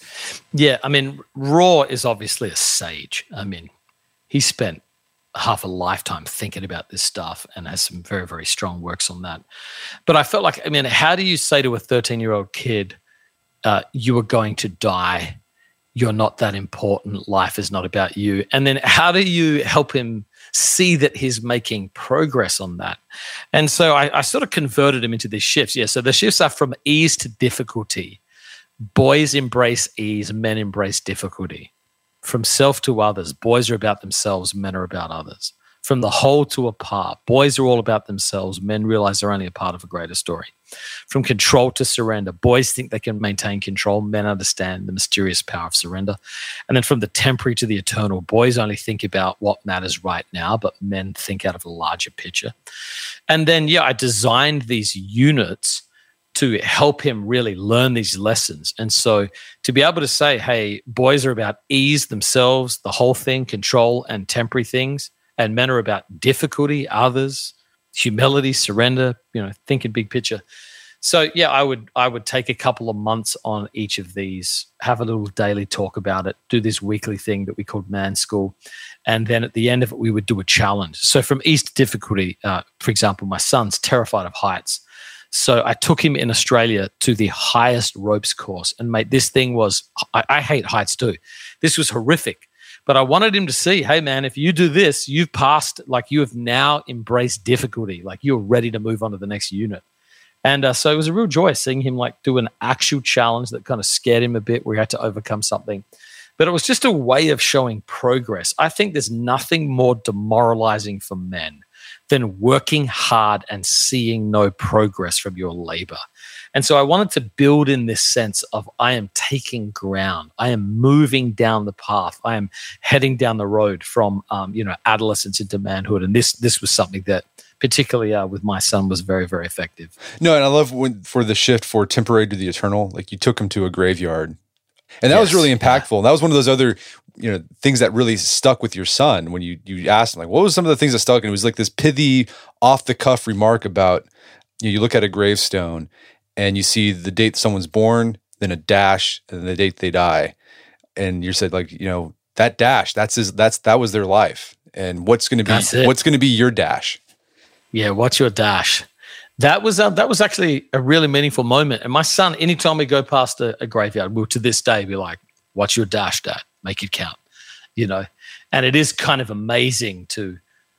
Yeah, I mean, Rohr is obviously a sage. I mean, he spent half a lifetime thinking about this stuff and has some very, very strong works on that. But I felt like, I mean, how do you say to a thirteen-year-old kid, uh, you are going to die, you're not that important, life is not about you? And then how do you help him see that he's making progress on that? And so I, I sort of converted him into these shifts. Yeah, so the shifts are from ease to difficulty. Boys embrace ease, men embrace difficulty. From self to others, boys are about themselves, men are about others. From the whole to a part, boys are all about themselves, men realize they're only a part of a greater story. From control to surrender, boys think they can maintain control, men understand the mysterious power of surrender. And then from the temporary to the eternal, boys only think about what matters right now, but men think out of a larger picture. And then, yeah, I designed these units to help him really learn these lessons. And so to be able to say, hey, boys are about ease themselves, the whole thing, control and temporary things, and men are about difficulty, others, humility, surrender, you know, thinking big picture. So yeah, I would I would take a couple of months on each of these, have a little daily talk about it, do this weekly thing that we called Man School. And then at the end of it, we would do a challenge. So from ease to difficulty, uh, for example, my son's terrified of heights. So I took him in Australia to the highest ropes course. And mate, this thing was, I, I hate heights too. This was horrific. But I wanted him to see, hey man, if you do this, you've passed, like you have now embraced difficulty. Like you're ready to move on to the next unit. And uh, so it was a real joy seeing him like do an actual challenge that kind of scared him a bit, where he had to overcome something. But it was just a way of showing progress. I think there's nothing more demoralizing for men than working hard and seeing no progress from your labor. And so I wanted to build in this sense of I am taking ground. I am moving down the path. I am heading down the road from, um, you know, adolescence into manhood. And this this was something that particularly uh, with my son was very, very effective. No, and I love when for the shift for temporary to the eternal, like you took him to a graveyard. And that yes, was really impactful. Yeah. And that was one of those other, you know, things that really stuck with your son when you you asked him, like, what was some of the things that stuck? And it was like this pithy, off-the-cuff remark about, you know, you look at a gravestone and you see the date someone's born, then a dash, and then the date they die. And you said, like, you know, that dash, that's his, that's that was their life. And what's going to be what's going to be your dash? Yeah, what's your dash? That was uh, that was actually a really meaningful moment. And my son, anytime we go past a, a graveyard, will to this day be like, "What's your dash, Dad? Make it count." You know, and it is kind of amazing to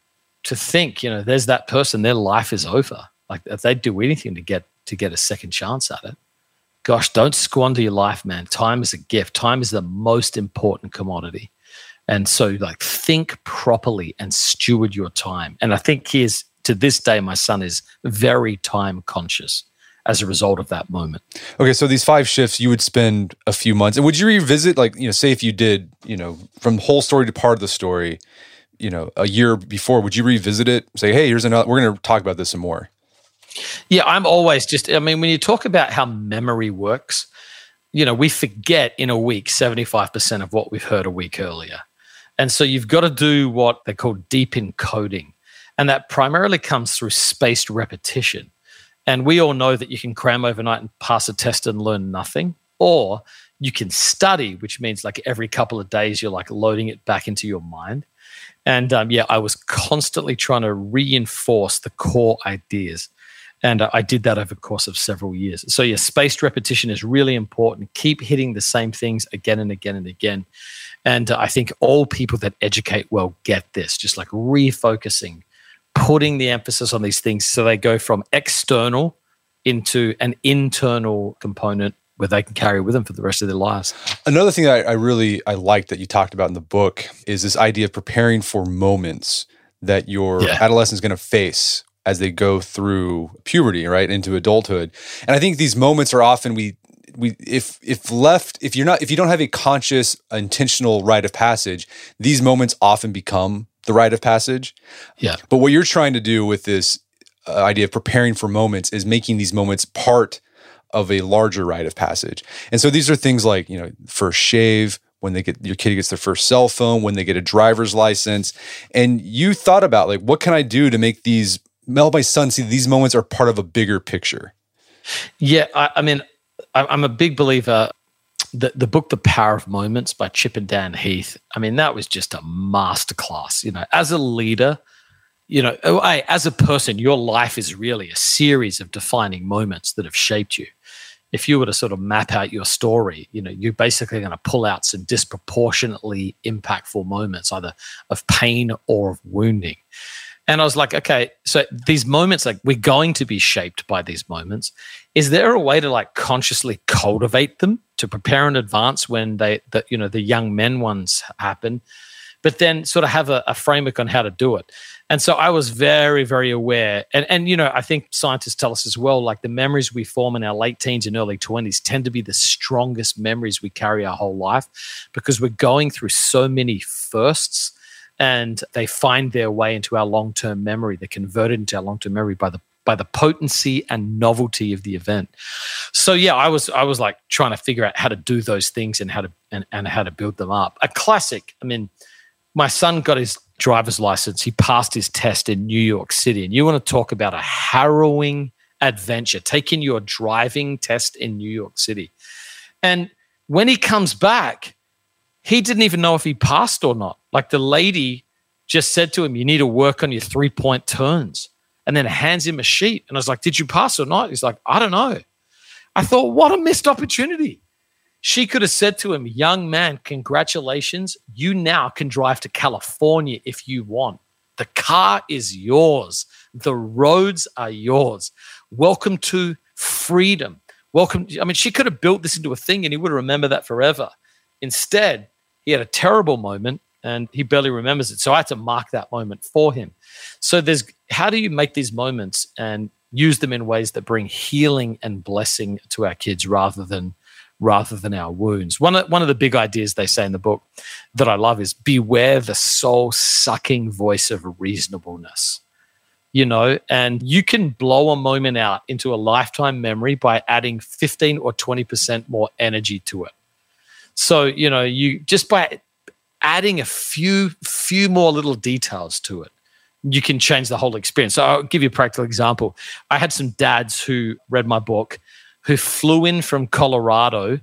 to think, you know, there's that person, their life is over. Like if they'd do anything to get to get a second chance at it. Gosh, don't squander your life, man. Time is a gift. Time is the most important commodity. And so, like, think properly and steward your time. And I think here's to this day, my son is very time conscious as a result of that moment. Okay, so these five shifts, you would spend a few months. And would you revisit, like, you know, say if you did, you know, from whole story to part of the story, you know, a year before, would you revisit it? Say, hey, here's another, we're going to talk about this some more. Yeah, I'm always just, I mean, when you talk about how memory works, you know, we forget in a week seventy-five percent of what we've heard a week earlier. And so you've got to do what they call deep encoding. And that primarily comes through spaced repetition. And we all know that you can cram overnight and pass a test and learn nothing, or you can study, which means like every couple of days you're like loading it back into your mind. And um, yeah, I was constantly trying to reinforce the core ideas. And uh, I did that over the course of several years. So yeah, spaced repetition is really important. Keep hitting the same things again and again and again. And uh, I think all people that educate well get this, just like refocusing, putting the emphasis on these things so they go from external into an internal component where they can carry with them for the rest of their lives. Another thing that I, I really I like that you talked about in the book is this idea of preparing for moments that your yeah. adolescent is going to face as they go through puberty, right, into adulthood. And I think these moments are often we we if if left if you're not if you don't have a conscious intentional rite of passage, these moments often become the rite of passage. Yeah. But what you're trying to do with this uh, idea of preparing for moments is making these moments part of a larger rite of passage. And so these are things like, you know, first shave, when they get your kid gets their first cell phone, when they get a driver's license. And you thought about, like, what can I do to make these, help my son see these moments are part of a bigger picture? Yeah, I, I mean, I, I'm a big believer. The, the book, The Power of Moments by Chip and Dan Heath, I mean, that was just a masterclass. You know, as a leader, you know, oh, hey, as a person, your life is really a series of defining moments that have shaped you. If you were to sort of map out your story, you know, you're basically going to pull out some disproportionately impactful moments, either of pain or of wounding. And I was like, okay, so these moments, like, we're going to be shaped by these moments. Is there a way to like consciously cultivate them to prepare in advance when they, the, you know, the young men ones happen, but then sort of have a, a framework on how to do it? And so I was very, very aware. And, and, you know, I think scientists tell us as well, like the memories we form in our late teens and early twenties tend to be the strongest memories we carry our whole life, because we're going through so many firsts. And they find their way into our long-term memory. They're converted into our long-term memory by the by the potency and novelty of the event. So yeah, I was I was like trying to figure out how to do those things and how to and, and how to build them up. A classic. I mean, my son got his driver's license. He passed his test in New York City, and you want to talk about a harrowing adventure, taking your driving test in New York City. And when he comes back, he didn't even know if he passed or not. Like, the lady just said to him, you need to work on your three-point turns, and then hands him a sheet. And I was like, did you pass or not? He's like, I don't know. I thought, what a missed opportunity. She could have said to him, young man, congratulations. You now can drive to California if you want. The car is yours. The roads are yours. welcome to freedom. Welcome. I mean, she could have built this into a thing and he would have remembered that forever. Instead, he had a terrible moment and he barely remembers it. So I had to mark that moment for him. So there's, how do you make these moments and use them in ways that bring healing and blessing to our kids rather than rather than our wounds? One of, one of the big ideas they say in the book that I love is beware the soul-sucking voice of reasonableness. You know, and you can blow a moment out into a lifetime memory by adding fifteen or twenty percent more energy to it. So, you know, you just by adding a few few more little details to it, you can change the whole experience. So I'll give you a practical example. I had some dads who read my book who flew in from Colorado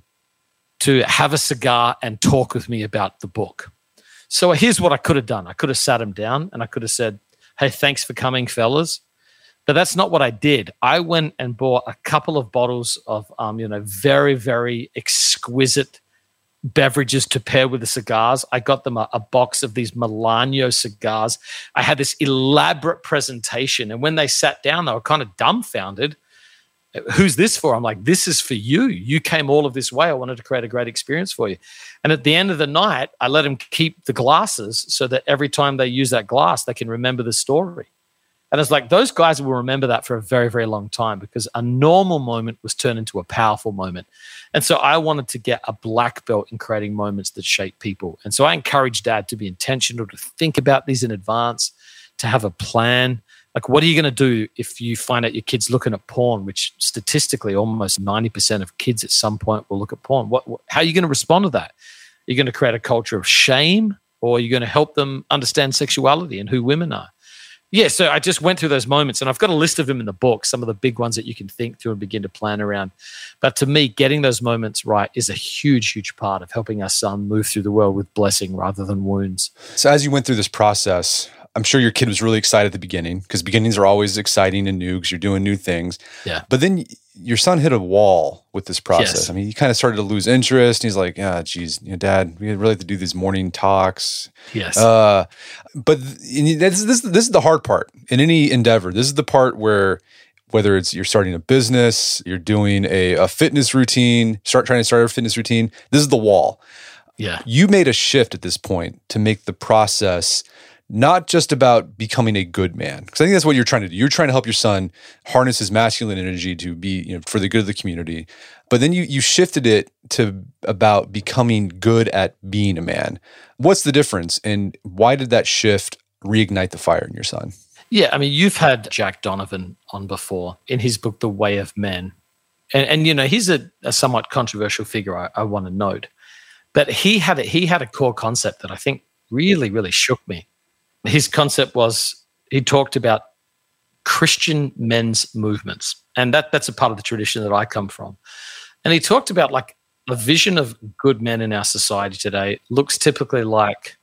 to have a cigar and talk with me about the book. So here's what I could have done. I could have sat them down and I could have said, hey, thanks for coming, fellas. But that's not what I did. I went and bought a couple of bottles of, um, you know, very, very exquisite beverages to pair with the cigars. I got them a, a box of these Melanio cigars. I had this elaborate presentation. And when they sat down, they were kind of dumbfounded. Who's this for? I'm like, this is for you. You came all of this way. I wanted to create a great experience for you. And at the end of the night, I let them keep the glasses so that every time they use that glass, they can remember the story. And it's like, those guys will remember that for a very, very long time because a normal moment was turned into a powerful moment. And so I wanted to get a black belt in creating moments that shape people. And so I encourage dad to be intentional, to think about these in advance, to have a plan. Like, what are you going to do if you find out your kid's looking at porn, which statistically almost ninety percent of kids at some point will look at porn? What, what, how are you going to respond to that? Are you going to create a culture of shame, or are you going to help them understand sexuality and who women are? Yeah, so I just went through those moments, and I've got a list of them in the book, some of the big ones that you can think through and begin to plan around. But to me, getting those moments right is a huge, huge part of helping our son move through the world with blessing rather than wounds. So as you went through this process, I'm sure your kid was really excited at the beginning because beginnings are always exciting and new because you're doing new things. Yeah. But then your son hit a wall with this process. Yes. I mean, he kind of started to lose interest. He's like, ah, geez, you know, Dad, we really have to do these morning talks. Yes. Uh, but th- this, this, this is the hard part in any endeavor. This is the part where whether it's you're starting a business, you're doing a, a fitness routine, start trying to start a fitness routine, this is the wall. Yeah. You made a shift at this point to make the process not just about becoming a good man, because I think that's what you're trying to do. You're trying to help your son harness his masculine energy to be, you know, for the good of the community. But then you you shifted it to about becoming good at being a man. What's the difference, and why did that shift reignite the fire in your son? Yeah, I mean, you've had Jack Donovan on before in his book, The Way of Men. And, and you know, he's a, a somewhat controversial figure, I, I want to note. But he had a, he had a core concept that I think really, really shook me. His concept was, he talked about Christian men's movements. And that that's a part of the tradition that I come from. And he talked about like a vision of good men in our society today looks typically like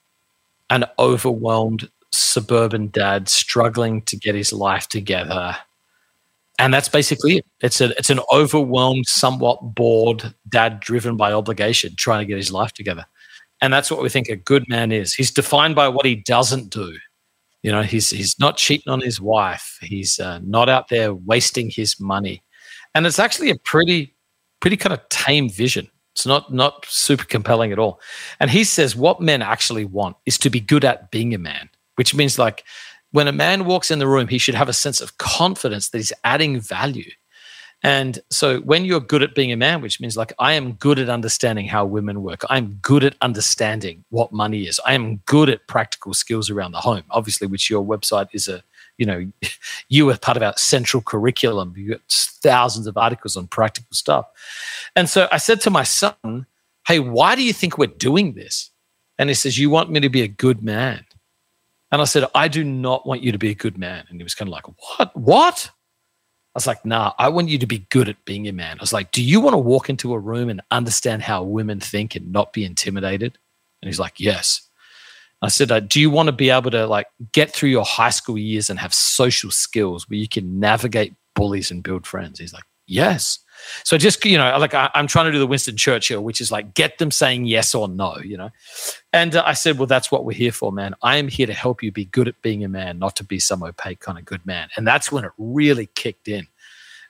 an overwhelmed suburban dad struggling to get his life together. And that's basically it. It's a it's an overwhelmed, somewhat bored dad driven by obligation, trying to get his life together. And that's what we think a good man is. He's defined by what he doesn't do. You know, he's he's not cheating on his wife. He's uh, not out there wasting his money. And it's actually a pretty, pretty kind of tame vision. It's not not super compelling at all. And he says what men actually want is to be good at being a man, which means like when a man walks in the room, he should have a sense of confidence that he's adding value. And so when you're good at being a man, which means like I am good at understanding how women work, I'm good at understanding what money is, I am good at practical skills around the home, obviously, which your website is a, you know, you are part of our central curriculum. You got thousands of articles on practical stuff. And so I said to my son, hey, why do you think we're doing this? And he says, you want me to be a good man? And I said, I do not want you to be a good man. And he was kind of like, what? What? I was like, nah, I want you to be good at being a man. I was like, do you want to walk into a room and understand how women think and not be intimidated? And he's like, yes. I said, uh, do you want to be able to like get through your high school years and have social skills where you can navigate bullies and build friends? He's like, yes. So just, you know, like I, I'm trying to do the Winston Churchill, which is like get them saying yes or no, you know. And uh, I said, well, that's what we're here for, man. I am here to help you be good at being a man, not to be some opaque kind of good man. And that's when it really kicked in.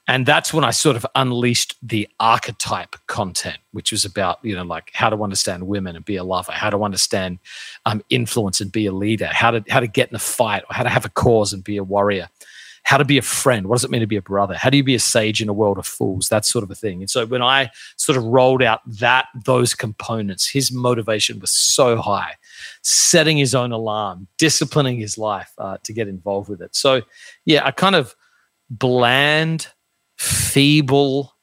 And that's when I sort of unleashed the archetype content, which was about, you know, like how to understand women and be a lover, how to understand um, influence and be a leader, how to how to get in a fight, or how to have a cause and be a warrior, how to be a friend, what does it mean to be a brother, how do you be a sage in a world of fools, that sort of a thing. And so when I sort of rolled out that those components, his motivation was so high, setting his own alarm, disciplining his life uh, to get involved with it. So yeah, I kind of bland, feeble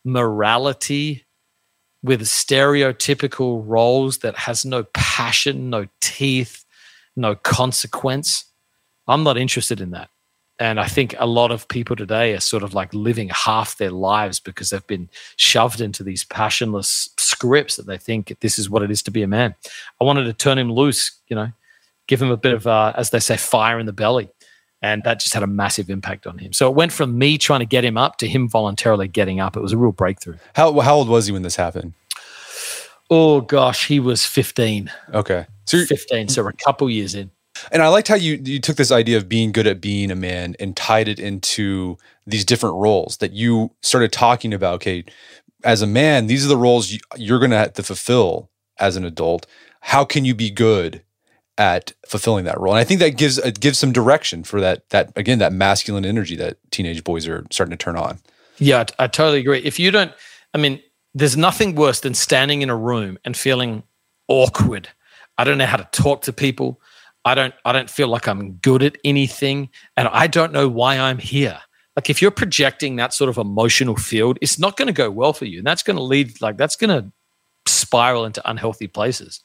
morality with stereotypical roles that has no passion, no teeth, no consequence. I'm not interested in that. And I think a lot of people today are sort of like living half their lives because they've been shoved into these passionless scripts that they think this is what it is to be a man. I wanted to turn him loose, you know, give him a bit of, uh, as they say, fire in the belly. And that just had a massive impact on him. So it went from me trying to get him up to him voluntarily getting up. It was a real breakthrough. How how old was he when this happened? Oh, gosh, he was fifteen. Okay. So you're, fifteen, so we're a couple years in. And I liked how you you took this idea of being good at being a man and tied it into these different roles that you started talking about. Okay, as a man, these are the roles you, you're going to have to fulfill as an adult. How can you be good at fulfilling that role? And I think that gives it gives some direction for that that again that masculine energy that teenage boys are starting to turn on. Yeah, I, I totally agree. If you don't, I mean, there's nothing worse than standing in a room and feeling awkward. I don't know how to talk to people. I don't I don't feel like I'm good at anything, and I don't know why I'm here. Like if you're projecting that sort of emotional field, it's not going to go well for you, and that's going to lead like that's going to spiral into unhealthy places.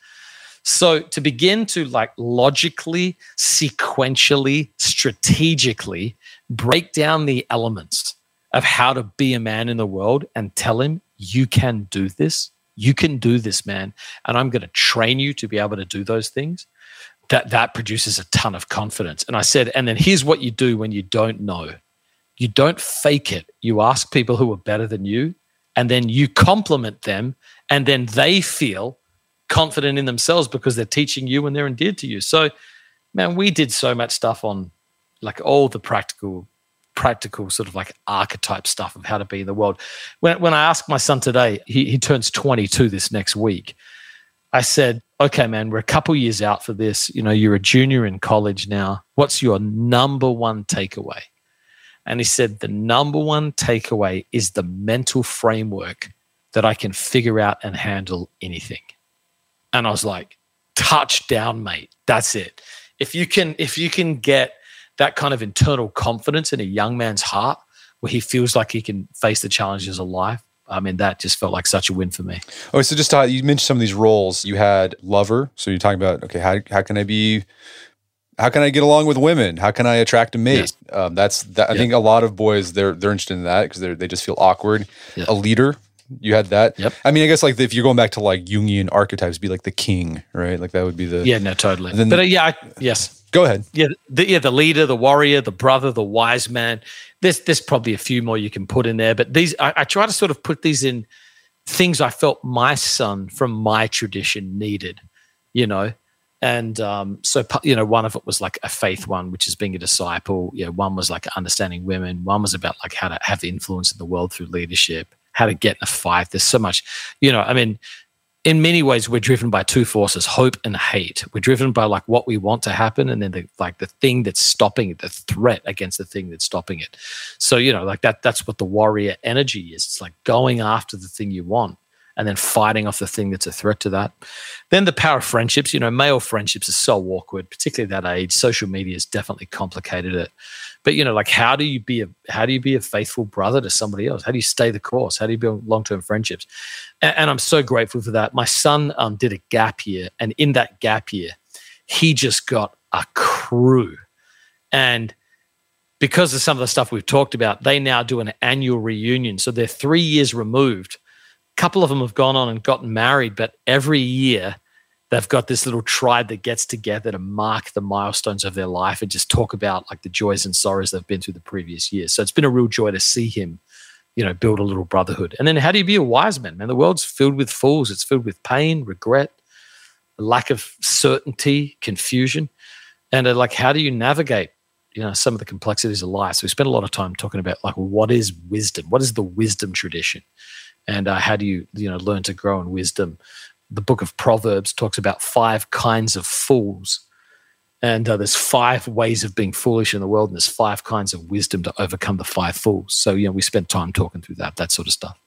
So to begin to like logically, sequentially, strategically break down the elements of how to be a man in the world and tell him, you can do this, you can do this, man, and I'm going to train you to be able to do those things, that that produces a ton of confidence. And I said, and then here's what you do when you don't know. You don't fake it. You ask people who are better than you, and then you compliment them, and then they feel confident in themselves because they're teaching you and they're endeared to you. So, man, we did so much stuff on like all the practical, practical sort of like archetype stuff of how to be in the world. When when I asked my son today, he, he turns twenty-two this next week. I said, okay, man, we're a couple years out for this. You know, you're a junior in college now. What's your number one takeaway? And he said, the number one takeaway is the mental framework that I can figure out and handle anything. And I was like, touchdown, mate. That's it. If you can, if you can get that kind of internal confidence in a young man's heart where he feels like he can face the challenges of life, I mean, that just felt like such a win for me. Oh, so just uh, you mentioned some of these roles. You had lover. So you're talking about, okay, how how can I be, how can I get along with women? How can I attract a mate? Yes. Um, that's that. I yep. think a lot of boys, they're they're interested in that because they they just feel awkward. Yep. A leader. You had that. Yep. I mean, I guess like if you're going back to like Jungian archetypes, be like the king, right? Like that would be the yeah, no, totally. Then, but uh, yeah, I, yes. Go ahead. Yeah, the, yeah, the leader, the warrior, the brother, the wise man. There's there's probably a few more you can put in there, but these I, I try to sort of put these in things I felt my son from my tradition needed, you know. And um, so, you know, one of it was like a faith one, which is being a disciple. Yeah, one was like understanding women. One was about like how to have influence in the world through leadership, how to get in a fight. There's so much, you know, I mean, in many ways, we're driven by two forces, hope and hate. We're driven by like what we want to happen and then the, like the thing that's stopping it, the threat against the thing that's stopping it. So, you know, like that, that's what the warrior energy is. It's like going after the thing you want and then fighting off the thing that's a threat to that. Then the power of friendships, you know, male friendships are so awkward, particularly at that age. Social media has definitely complicated it. But, you know, like how do you be a how do you be a faithful brother to somebody else? How do you stay the course? How do you build long-term friendships? And, and I'm so grateful for that. My son um, did a gap year, and in that gap year, he just got a crew. And because of some of the stuff we've talked about, they now do an annual reunion. So they're three years removed. A couple of them have gone on and gotten married, but every year they've got this little tribe that gets together to mark the milestones of their life and just talk about like the joys and sorrows they've been through the previous year. So it's been a real joy to see him, you know, build a little brotherhood. And then how do you be a wise man, man? The world's filled with fools. It's filled with pain, regret, lack of certainty, confusion. And uh, like, how do you navigate, you know, some of the complexities of life. So we spent a lot of time talking about like, what is wisdom? What is the wisdom tradition? And uh, how do you, you know, learn to grow in wisdom? The book of Proverbs talks about five kinds of fools. And uh, there's five ways of being foolish in the world, and there's five kinds of wisdom to overcome the five fools. So, you know, we spent time talking through that, that sort of stuff.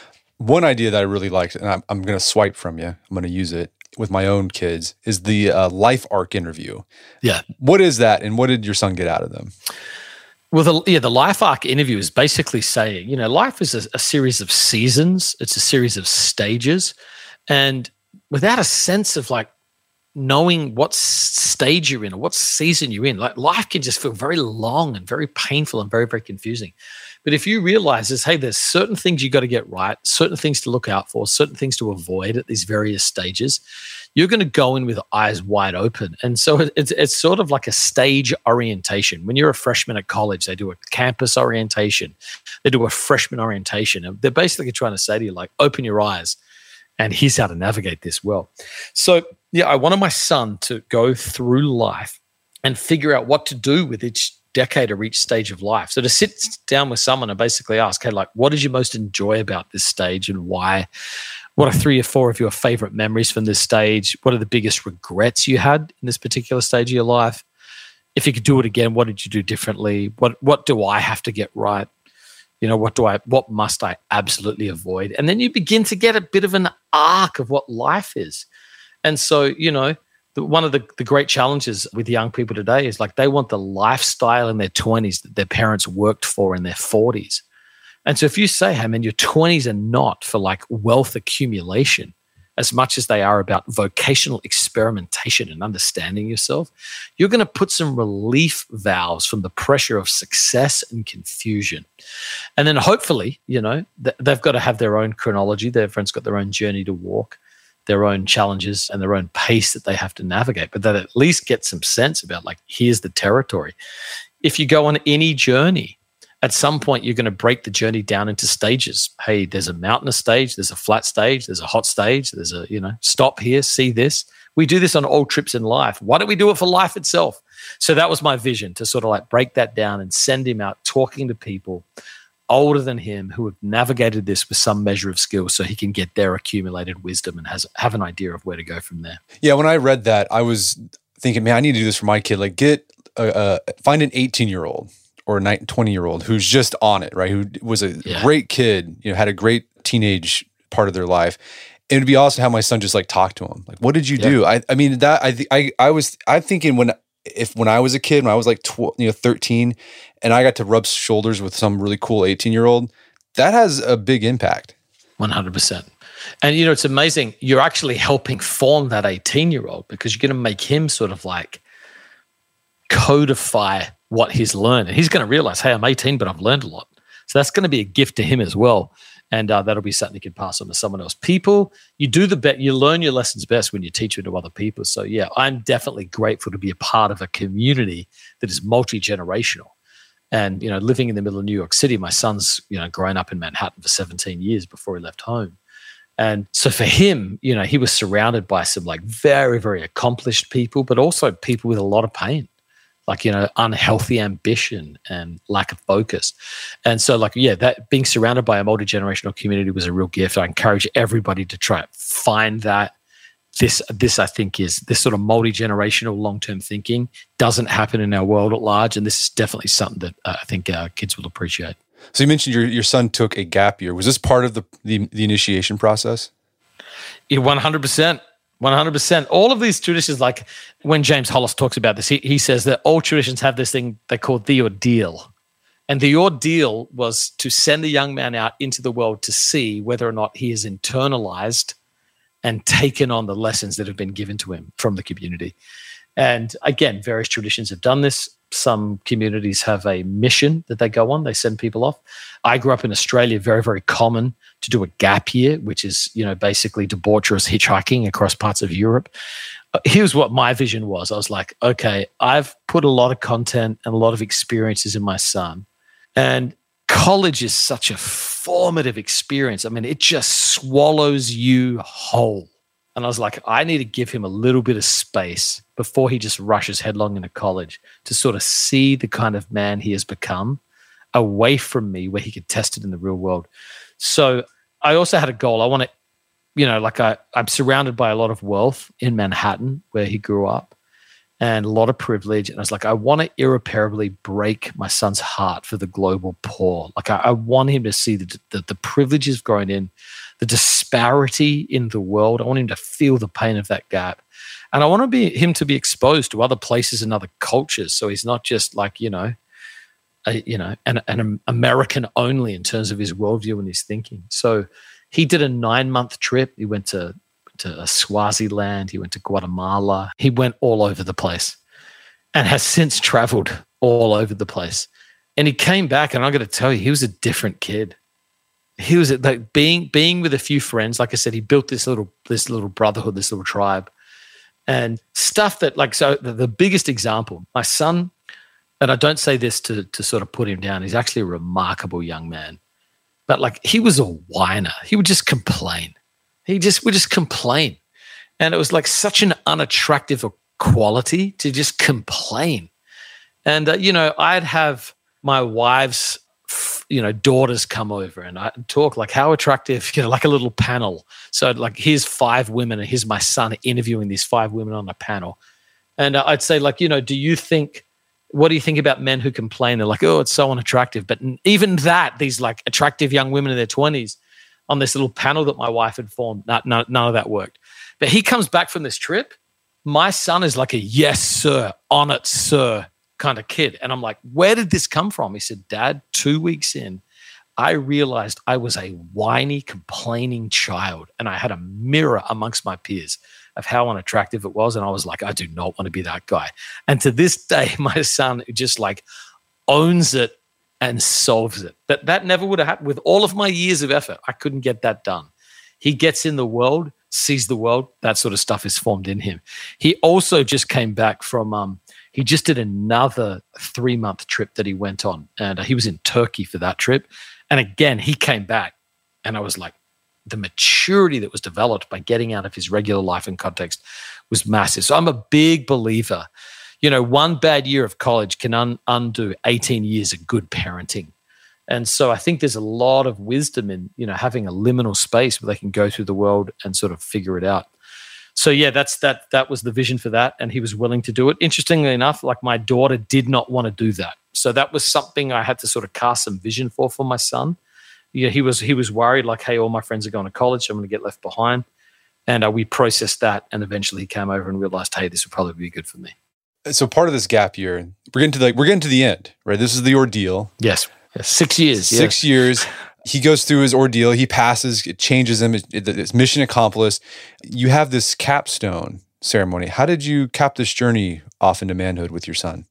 One idea that I really liked, and I'm, I'm going to swipe from you, I'm going to use it with my own kids, is the uh, life arc interview. Yeah. What is that, and what did your son get out of them? Well, the, yeah, the life arc interview is basically saying, you know, life is a, a series of seasons. It's a series of stages. And without a sense of like knowing what stage you're in or what season you're in, like life can just feel very long and very painful and very, very confusing. But if you realize this, hey, there's certain things you got to get right, certain things to look out for, certain things to avoid at these various stages, you're going to go in with eyes wide open. And so it's it's sort of like a stage orientation. When you're a freshman at college, they do a campus orientation. They do a freshman orientation. And they're basically trying to say to you, like, open your eyes, and here's how to navigate this well. So, yeah, I wanted my son to go through life and figure out what to do with each decade or each stage of life. So to sit down with someone and basically ask, hey, like, what did you most enjoy about this stage and why? What are three or four of your favorite memories from this stage? What are the biggest regrets you had in this particular stage of your life? If you could do it again, what did you do differently? What what do I have to get right? You know, what do I, what must I absolutely avoid? And then you begin to get a bit of an arc of what life is. And so, you know, the, one of the, the great challenges with young people today is like they want the lifestyle in their twenties that their parents worked for in their forties. And so if you say, hey, man, your twenties are not for like wealth accumulation as much as they are about vocational experimentation and understanding yourself, you're going to put some relief valves from the pressure of success and confusion. And then hopefully, you know, th- they've got to have their own chronology. Their friends got their own journey to walk, their own challenges and their own pace that they have to navigate, but that at least get some sense about like, here's the territory. If you go on any journey, at some point, you're going to break the journey down into stages. Hey, there's a mountainous stage, there's a flat stage, there's a hot stage, there's a, you know, stop here, see this. We do this on all trips in life. Why don't we do it for life itself? So that was my vision, to sort of like break that down and send him out talking to people older than him who have navigated this with some measure of skill so he can get their accumulated wisdom and has have an idea of where to go from there. Yeah, when I read that, I was thinking, man, I need to do this for my kid. Like get, a, uh, find an eighteen-year-old or a twenty-year-old who's just on it, right? Who was a yeah. great kid, you know, had a great teenage part of their life. And it'd be awesome to have my son just like talk to him. Like, what did you yeah. do? I, I mean, that I, I, I was, I'm thinking when, if when I was a kid, when I was like twelve, you know, thirteen, and I got to rub shoulders with some really cool eighteen-year-old, that has a big impact. one hundred percent. And you know, it's amazing. You're actually helping form that eighteen-year-old because you're going to make him sort of like codify what he's learned. And he's going to realize, hey, I'm eighteen, but I've learned a lot. So that's going to be a gift to him as well. And uh, that'll be something you can pass on to someone else. People, you do the bet, you learn your lessons best when you teach it to other people. So yeah, I'm definitely grateful to be a part of a community that is multi-generational. And, you know, living in the middle of New York City, my son's, you know, grown up in Manhattan for seventeen years before he left home. And so for him, you know, he was surrounded by some like very, very accomplished people, but also people with a lot of pain. Like, you know, unhealthy ambition and lack of focus. And so like, yeah, that being surrounded by a multi-generational community was a real gift. I encourage everybody to try to find that. This, this I think is, this sort of multi-generational long-term thinking doesn't happen in our world at large. And this is definitely something that uh, I think our kids will appreciate. So you mentioned your, your son took a gap year. Was this part of the, the, the initiation process? Yeah, one hundred percent. one hundred percent. All of these traditions, like when James Hollis talks about this, he, he says that all traditions have this thing they call the ordeal. And the ordeal was to send the young man out into the world to see whether or not he is internalized and taken on the lessons that have been given to him from the community. And again, various traditions have done this. Some communities have a mission that they go on. They send people off. I grew up in Australia, very, very common to do a gap year, which is, you know, basically debaucherous hitchhiking across parts of Europe. Here's what my vision was. I was like, okay, I've put a lot of content and a lot of experiences in my son. And college is such a formative experience. I mean, it just swallows you whole. And I was like, I need to give him a little bit of space before he just rushes headlong into college to sort of see the kind of man he has become away from me where he could test it in the real world. So I also had a goal. I want to, you know, like I, I'm surrounded by a lot of wealth in Manhattan where he grew up and a lot of privilege. And I was like, I want to irreparably break my son's heart for the global poor. Like I, I want him to see the, the, the privileges growing in, the disparity in the world. I want him to feel the pain of that gap. And I want to be him to be exposed to other places and other cultures. So he's not just like, you know, a, you know, an, an American only in terms of his worldview and his thinking. So he did a nine-month trip. He went to, to Swaziland. He went to Guatemala. He went all over the place and has since traveled all over the place. And he came back, and I'm going to tell you, he was a different kid. He was like being being with a few friends. Like I said, he built this little this little brotherhood, this little tribe, and stuff that like so. The, the biggest example, my son, and I don't say this to to sort of put him down. He's actually a remarkable young man, but like he was a whiner. He would just complain. He just would just complain, and it was like such an unattractive quality to just complain. And uh, you know, I'd have my wife's you know, daughters come over and I talk like how attractive, you know, like a little panel. So like here's five women and here's my son interviewing these five women on a panel. And uh, I'd say like, you know, do you think, what do you think about men who complain? They're like, oh, it's so unattractive. But even that, these like attractive young women in their twenties on this little panel that my wife had formed, not, none, none of that worked. But he comes back from this trip. My son is like a yes, sir, on it, sir kind of kid. And I'm like, where did this come from? He said, Dad, two weeks in, I realized I was a whiny, complaining child. And I had a mirror amongst my peers of how unattractive it was. And I was like, I do not want to be that guy. And to this day, my son just like owns it and solves it. But that never would have happened. With all of my years of effort, I couldn't get that done. He gets in the world, sees the world, that sort of stuff is formed in him. He also just came back from, um, he just did another three-month trip that he went on. And uh, he was in Turkey for that trip. And again, he came back. And I was like, the maturity that was developed by getting out of his regular life and context was massive. So I'm a big believer. You know, one bad year of college can un- undo eighteen years of good parenting. And so I think there's a lot of wisdom in, you know, having a liminal space where they can go through the world and sort of figure it out. So yeah, that's that. That was the vision for that, and he was willing to do it. Interestingly enough, like my daughter did not want to do that, so that was something I had to sort of cast some vision for for my son. Yeah, he was he was worried, like, hey, all my friends are going to college, so I'm going to get left behind. And uh, we processed that, and eventually he came over and realized, hey, this would probably be good for me. So part of this gap year, we're getting to the we're getting to the end, right? This is the ordeal. Yes, yes. six years. Six yes. years. He goes through his ordeal. He passes. It changes him. It, it, it's mission accomplished. You have this capstone ceremony. How did you cap this journey off into manhood with your son?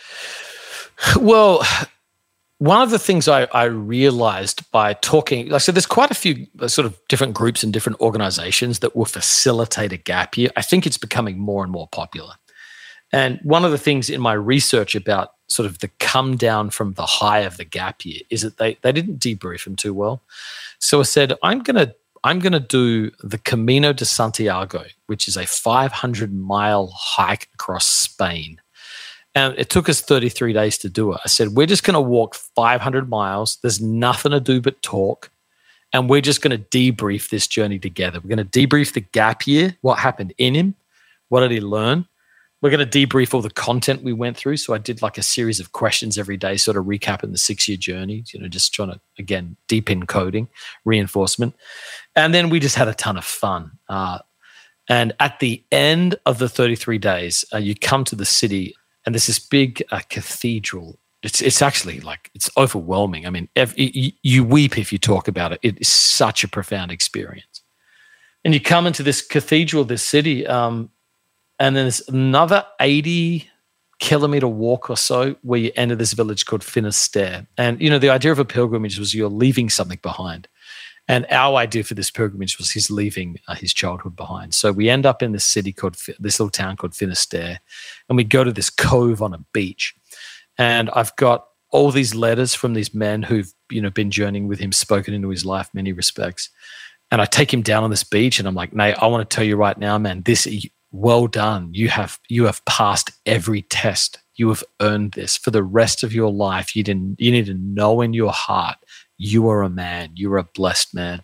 Well, one of the things I, I realized by talking, like, so there's quite a few sort of different groups and different organizations that will facilitate a gap year. I think it's becoming more and more popular. And one of the things in my research about sort of the come down from the high of the gap year is that they they didn't debrief him too well. So I said, I'm gonna I'm gonna do the Camino de Santiago, which is a five hundred mile hike across Spain. And it took us thirty-three days to do it. I said, we're just gonna walk five hundred miles. There's nothing to do but talk. And we're just gonna debrief this journey together. We're gonna debrief the gap year, what happened in him, what did he learn? We're going to debrief all the content we went through. So I did like a series of questions every day, sort of recapping the six-year journey, you know, just trying to, again, deepen coding, reinforcement. And then we just had a ton of fun. Uh, and at the end of the thirty-three days, uh, you come to the city and there's this big uh, cathedral. It's it's actually like, it's overwhelming. I mean, ev- you, you weep if you talk about it. It is such a profound experience. And you come into this cathedral, this city, um, and then there's another eighty kilometer walk or so where you enter this village called Finisterre. And, you know, the idea of a pilgrimage was you're leaving something behind. And our idea for this pilgrimage was he's leaving uh, his childhood behind. So we end up in this city called, this little town called Finisterre, and we go to this cove on a beach. And I've got all these letters from these men who've, you know, been journeying with him, spoken into his life in many respects. And I take him down on this beach and I'm like, Nate, I want to tell you right now, man, this, well done. You have, you have passed every test. You have earned this for the rest of your life. You didn't, you need to know in your heart, you are a man, you are a blessed man.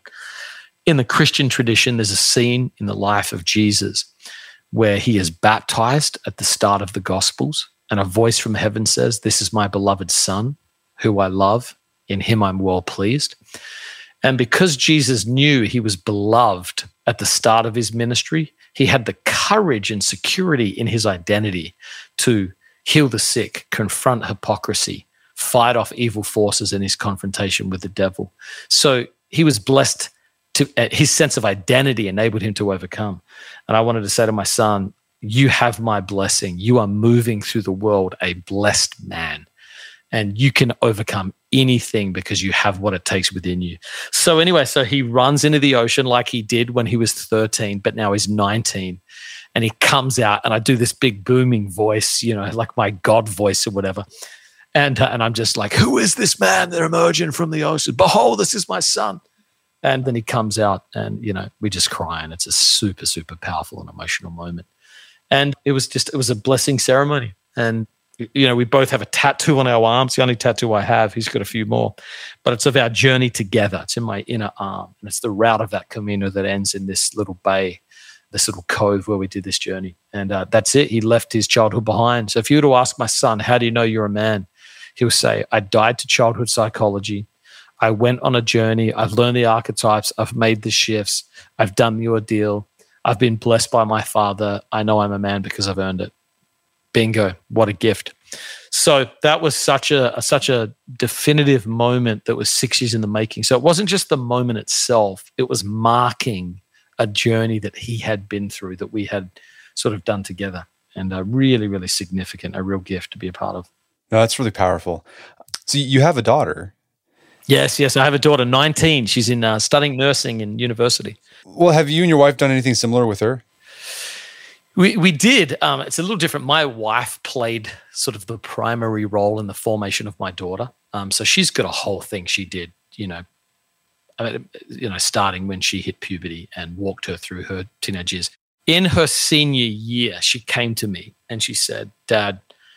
In the Christian tradition, there's a scene in the life of Jesus where he is baptized at the start of the Gospels, and a voice from heaven says, "This is my beloved Son, who I love. In him I'm well pleased." And because Jesus knew he was beloved at the start of his ministry, he had the courage and security in his identity to heal the sick, confront hypocrisy, fight off evil forces in his confrontation with the devil. So he was blessed. To, uh, his sense of identity enabled him to overcome. And I wanted to say to my son, you have my blessing. You are moving through the world a blessed man. And you can overcome anything because you have what it takes within you. So anyway, so he runs into the ocean like he did when he was thirteen, but now he's nineteen. And he comes out, and I do this big booming voice, you know, like my God voice or whatever. And, uh, and I'm just like, who is this man that emerging from the ocean? Behold, this is my son. And then he comes out and, you know, we just cry, and it's a super, super powerful and emotional moment. And it was just, it was a blessing ceremony. And, you know, we both have a tattoo on our arms. The only tattoo I have, he's got a few more, but it's of our journey together. It's in my inner arm. And it's the route of that Camino that ends in this little bay, this little cove where we did this journey. And uh, that's it. He left his childhood behind. So if you were to ask my son, how do you know you're a man? He'll say, I died to childhood psychology. I went on a journey. I've learned the archetypes. I've made the shifts. I've done the ordeal. I've been blessed by my father. I know I'm a man because I've earned it. Bingo. What a gift. So that was such a, a such a definitive moment that was six years in the making. So it wasn't just the moment itself. It was marking a journey that he had been through, that we had sort of done together, and a really, really significant, a real gift to be a part of. No, that's really powerful. So you have a daughter. Yes, yes. I have a daughter, nineteen. She's in uh, studying nursing in university. Well, have you and your wife done anything similar with her? We we did. Um, it's a little different. My wife played sort of the primary role in the formation of my daughter. Um, so she's got a whole thing she did, you know, I mean, you know, starting when she hit puberty and walked her through her teenage years. In her senior year, she came to me and she said, Dad,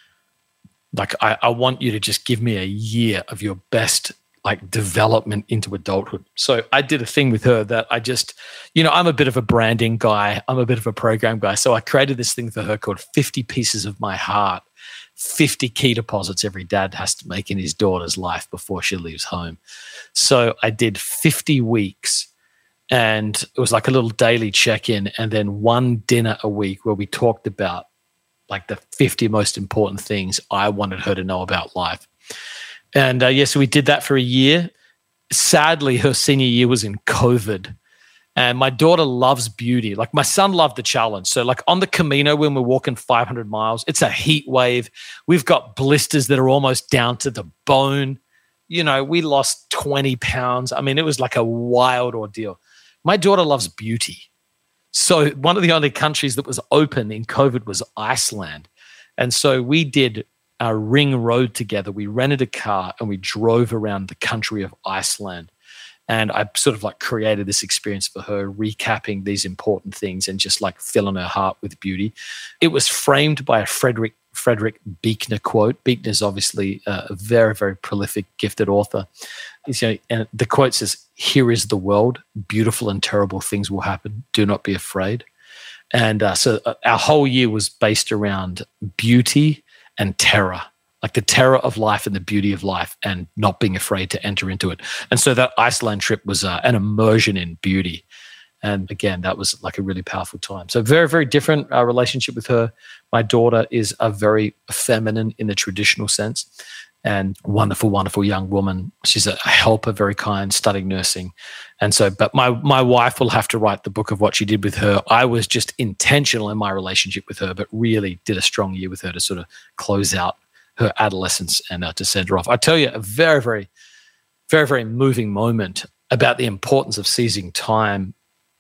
like, I, I want you to just give me a year of your best like development into adulthood. So I did a thing with her that I just, you know, I'm a bit of a branding guy. I'm a bit of a program guy. So I created this thing for her called fifty Pieces of My Heart, fifty key deposits every dad has to make in his daughter's life before she leaves home. So I did fifty weeks, and it was like a little daily check-in, and then one dinner a week where we talked about like the fifty most important things I wanted her to know about life. And uh, yes, yeah, so we did that for a year. Sadly, her senior year was in COVID. And my daughter loves beauty. Like my son loved the challenge. So like on the Camino, when we're walking five hundred miles, it's a heat wave. We've got blisters that are almost down to the bone. You know, we lost twenty pounds. I mean, it was like a wild ordeal. My daughter loves beauty. So one of the only countries that was open in COVID was Iceland. And so we did a ring road together. We rented a car and we drove around the country of Iceland. And I sort of like created this experience for her, recapping these important things and just like filling her heart with beauty. It was framed by a Frederick Frederick Buechner quote. Buechner is obviously a very, very prolific, gifted author. You know, and the quote says, "Here is the world. Beautiful and terrible things will happen. Do not be afraid." And uh, so uh, our whole year was based around beauty and terror, like the terror of life and the beauty of life, and not being afraid to enter into it. And so that Iceland trip was uh, an immersion in beauty. And again, that was like a really powerful time. So very, very different uh, relationship with her. My daughter is a very feminine in the traditional sense, and wonderful, wonderful young woman. She's a helper, very kind, studying nursing. And so, but my my wife will have to write the book of what she did with her. I was just intentional in my relationship with her, but really did a strong year with her to sort of close out her adolescence and uh, to send her off. I tell you, a very, very, very, very moving moment about the importance of seizing time.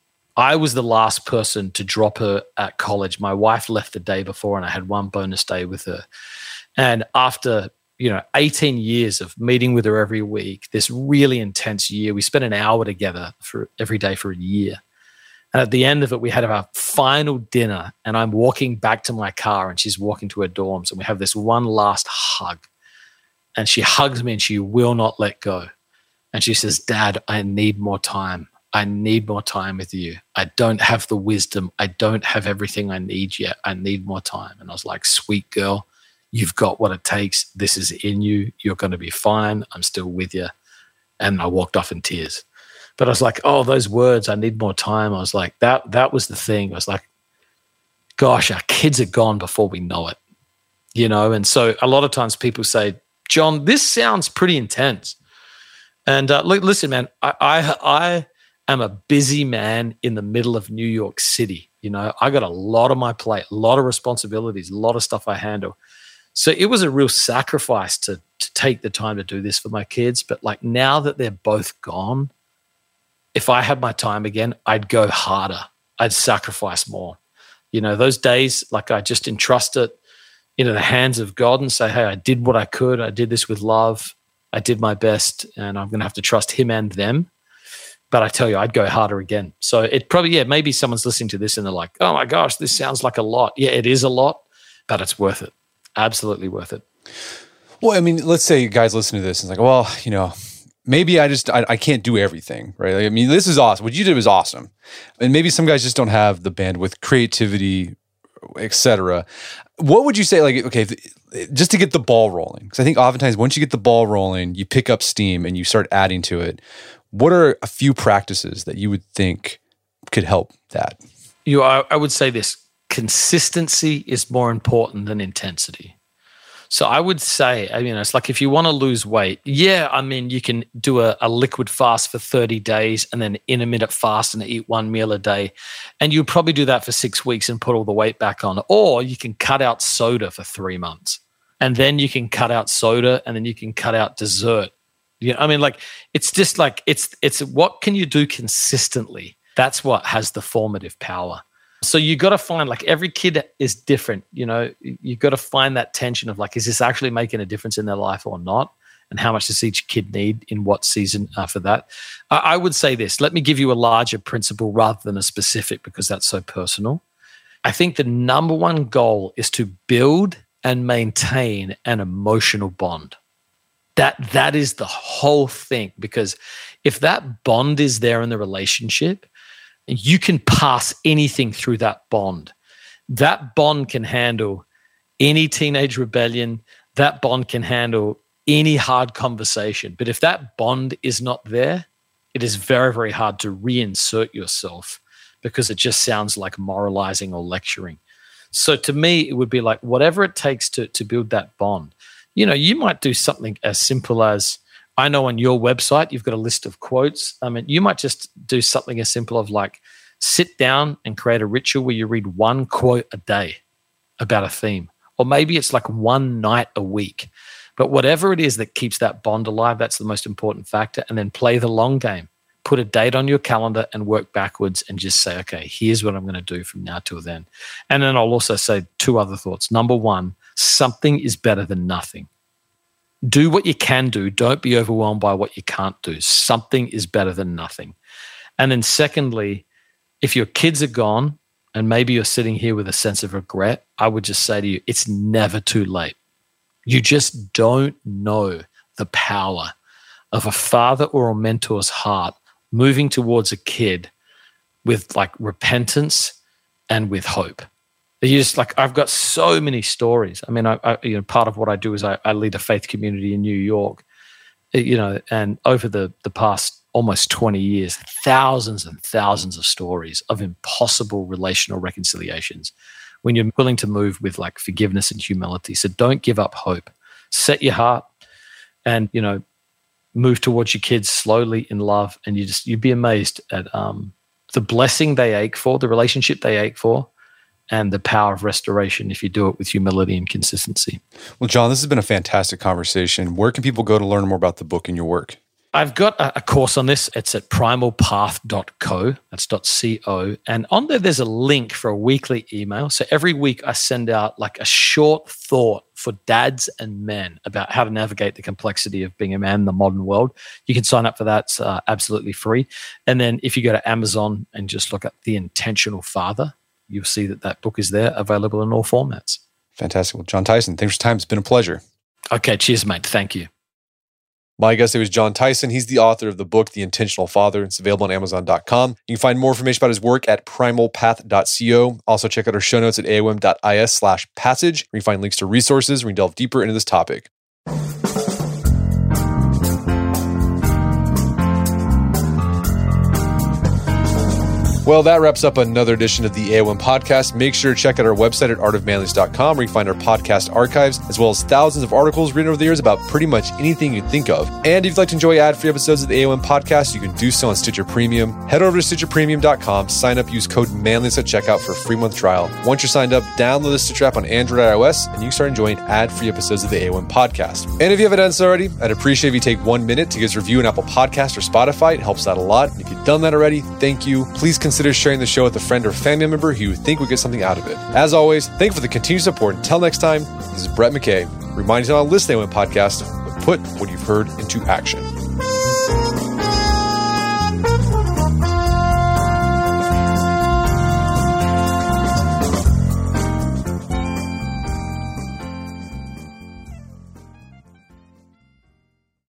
I was the last person to drop her at college. My wife left the day before, and I had one bonus day with her. And after you know, eighteen years of meeting with her every week, this really intense year. We spent an hour together for every day for a year. And at the end of it, we had our final dinner, and I'm walking back to my car and she's walking to her dorms, and we have this one last hug. And she hugs me and she will not let go. And she says, Dad, I need more time. I need more time with you. I don't have the wisdom. I don't have everything I need yet. I need more time. And I was like, sweet girl, you've got what it takes. This is in you. You're going to be fine. I'm still with you. And I walked off in tears. But I was like, oh, those words, I need more time. I was like, that that was the thing. I was like, gosh, our kids are gone before we know it. You know, and so a lot of times people say, John, this sounds pretty intense. And uh, look, listen, man, I, I I am a busy man in the middle of New York City. You know, I got a lot on my plate, a lot of responsibilities, a lot of stuff I handle. So it was a real sacrifice to to take the time to do this for my kids. But like now that they're both gone, if I had my time again, I'd go harder. I'd sacrifice more. You know, those days, like I just entrust it into the hands of God and say, hey, I did what I could. I did this with love. I did my best, and I'm going to have to trust him and them. But I tell you, I'd go harder again. So it probably, yeah, maybe someone's listening to this and they're like, oh my gosh, this sounds like a lot. Yeah, it is a lot, but it's worth it. Absolutely worth it. Well, I mean, let's say guys listen to this and it's like, well, you know, maybe I just, I, I can't do everything, right? Like, I mean, this is awesome. What you did was awesome. And maybe some guys just don't have the bandwidth, creativity, et cetera. What would you say, like, okay, just to get the ball rolling? Because I think oftentimes once you get the ball rolling, you pick up steam and you start adding to it. What are a few practices that you would think could help that? You, I, I would say this: consistency is more important than intensity. So I would say, I mean, it's like if you want to lose weight, yeah, I mean, you can do a, a liquid fast for thirty days and then intermittent fast and eat one meal a day. And you'd probably do that for six weeks and put all the weight back on. Or you can cut out soda for three months. And then you can cut out soda and then you can cut out dessert. You know, I mean, like, it's just like, it's, it's what can you do consistently? That's what has the formative power. So you got to find, like, every kid is different. You know, you got to find that tension of like, is this actually making a difference in their life or not? And how much does each kid need in what season uh, for that? I, I would say this. Let me give you a larger principle rather than a specific, because that's so personal. I think the number one goal is to build and maintain an emotional bond. That that is the whole thing, because if that bond is there in the relationship, you can pass anything through that bond. That bond can handle any teenage rebellion. That bond can handle any hard conversation. But if that bond is not there, it is very, very hard to reinsert yourself, because it just sounds like moralizing or lecturing. So to me, it would be like whatever it takes to, to build that bond. You know, you might do something as simple as, I know on your website, you've got a list of quotes. I mean, you might just do something as simple of like, sit down and create a ritual where you read one quote a day about a theme. Or maybe it's like one night a week. But whatever it is that keeps that bond alive, that's the most important factor. And then play the long game. Put a date on your calendar and work backwards and just say, okay, here's what I'm going to do from now till then. And then I'll also say two other thoughts. Number one, something is better than nothing. Do what you can do. Don't be overwhelmed by what you can't do. Something is better than nothing. And then secondly, if your kids are gone and maybe you're sitting here with a sense of regret, I would just say to you, it's never too late. You just don't know the power of a father or a mentor's heart moving towards a kid with like repentance and with hope. You just like, I've got so many stories. I mean, I, I you know, part of what I do is I, I lead a faith community in New York, you know, and over the, the past almost twenty years, thousands and thousands of stories of impossible relational reconciliations when you're willing to move with like forgiveness and humility. So don't give up hope. Set your heart and, you know, move towards your kids slowly in love. And you just, you'd be amazed at um, the blessing they ache for, the relationship they ache for, and the power of restoration if you do it with humility and consistency. Well, John, this has been a fantastic conversation. Where can people go to learn more about the book and your work? I've got a, a course on this. It's at primal path dot co. That's .co. And on there, there's a link for a weekly email. So every week I send out like a short thought for dads and men about how to navigate the complexity of being a man in the modern world. You can sign up for that. It's uh, absolutely free. And then if you go to Amazon and just look up The Intentional Father, you'll see that that book is there, available in all formats. Fantastic. Well, Jon Tyson, thanks for your time. It's been a pleasure. Okay, cheers, mate. Thank you. My guest today was Jon Tyson. He's the author of the book, The Intentional Father. It's available on amazon dot com. You can find more information about his work at primal path dot co. Also, check out our show notes at aom dot is slash passage, where you find links to resources where you delve deeper into this topic. Well, that wraps up another edition of the A O M podcast. Make sure to check out our website at art of manliness dot com, where you can find our podcast archives, as well as thousands of articles written over the years about pretty much anything you think of. And if you'd like to enjoy ad-free episodes of the A O M podcast, you can do so on Stitcher Premium. Head over to stitcher premium dot com, sign up, use code manliness at checkout for a free month trial. Once you're signed up, download the Stitcher app on Android or iOS, and you can start enjoying ad-free episodes of the A O M podcast. And if you haven't done so already, I'd appreciate if you take one minute to give us a review on Apple Podcasts or Spotify. It helps out a lot. And if you've done that already, thank you. Please consider sharing the show with a friend or family member who you think would get something out of it. As always, thank you for the continued support. Until next time, this is Brett McKay, reminding you to listen to the A O M podcast, but put what you've heard into action.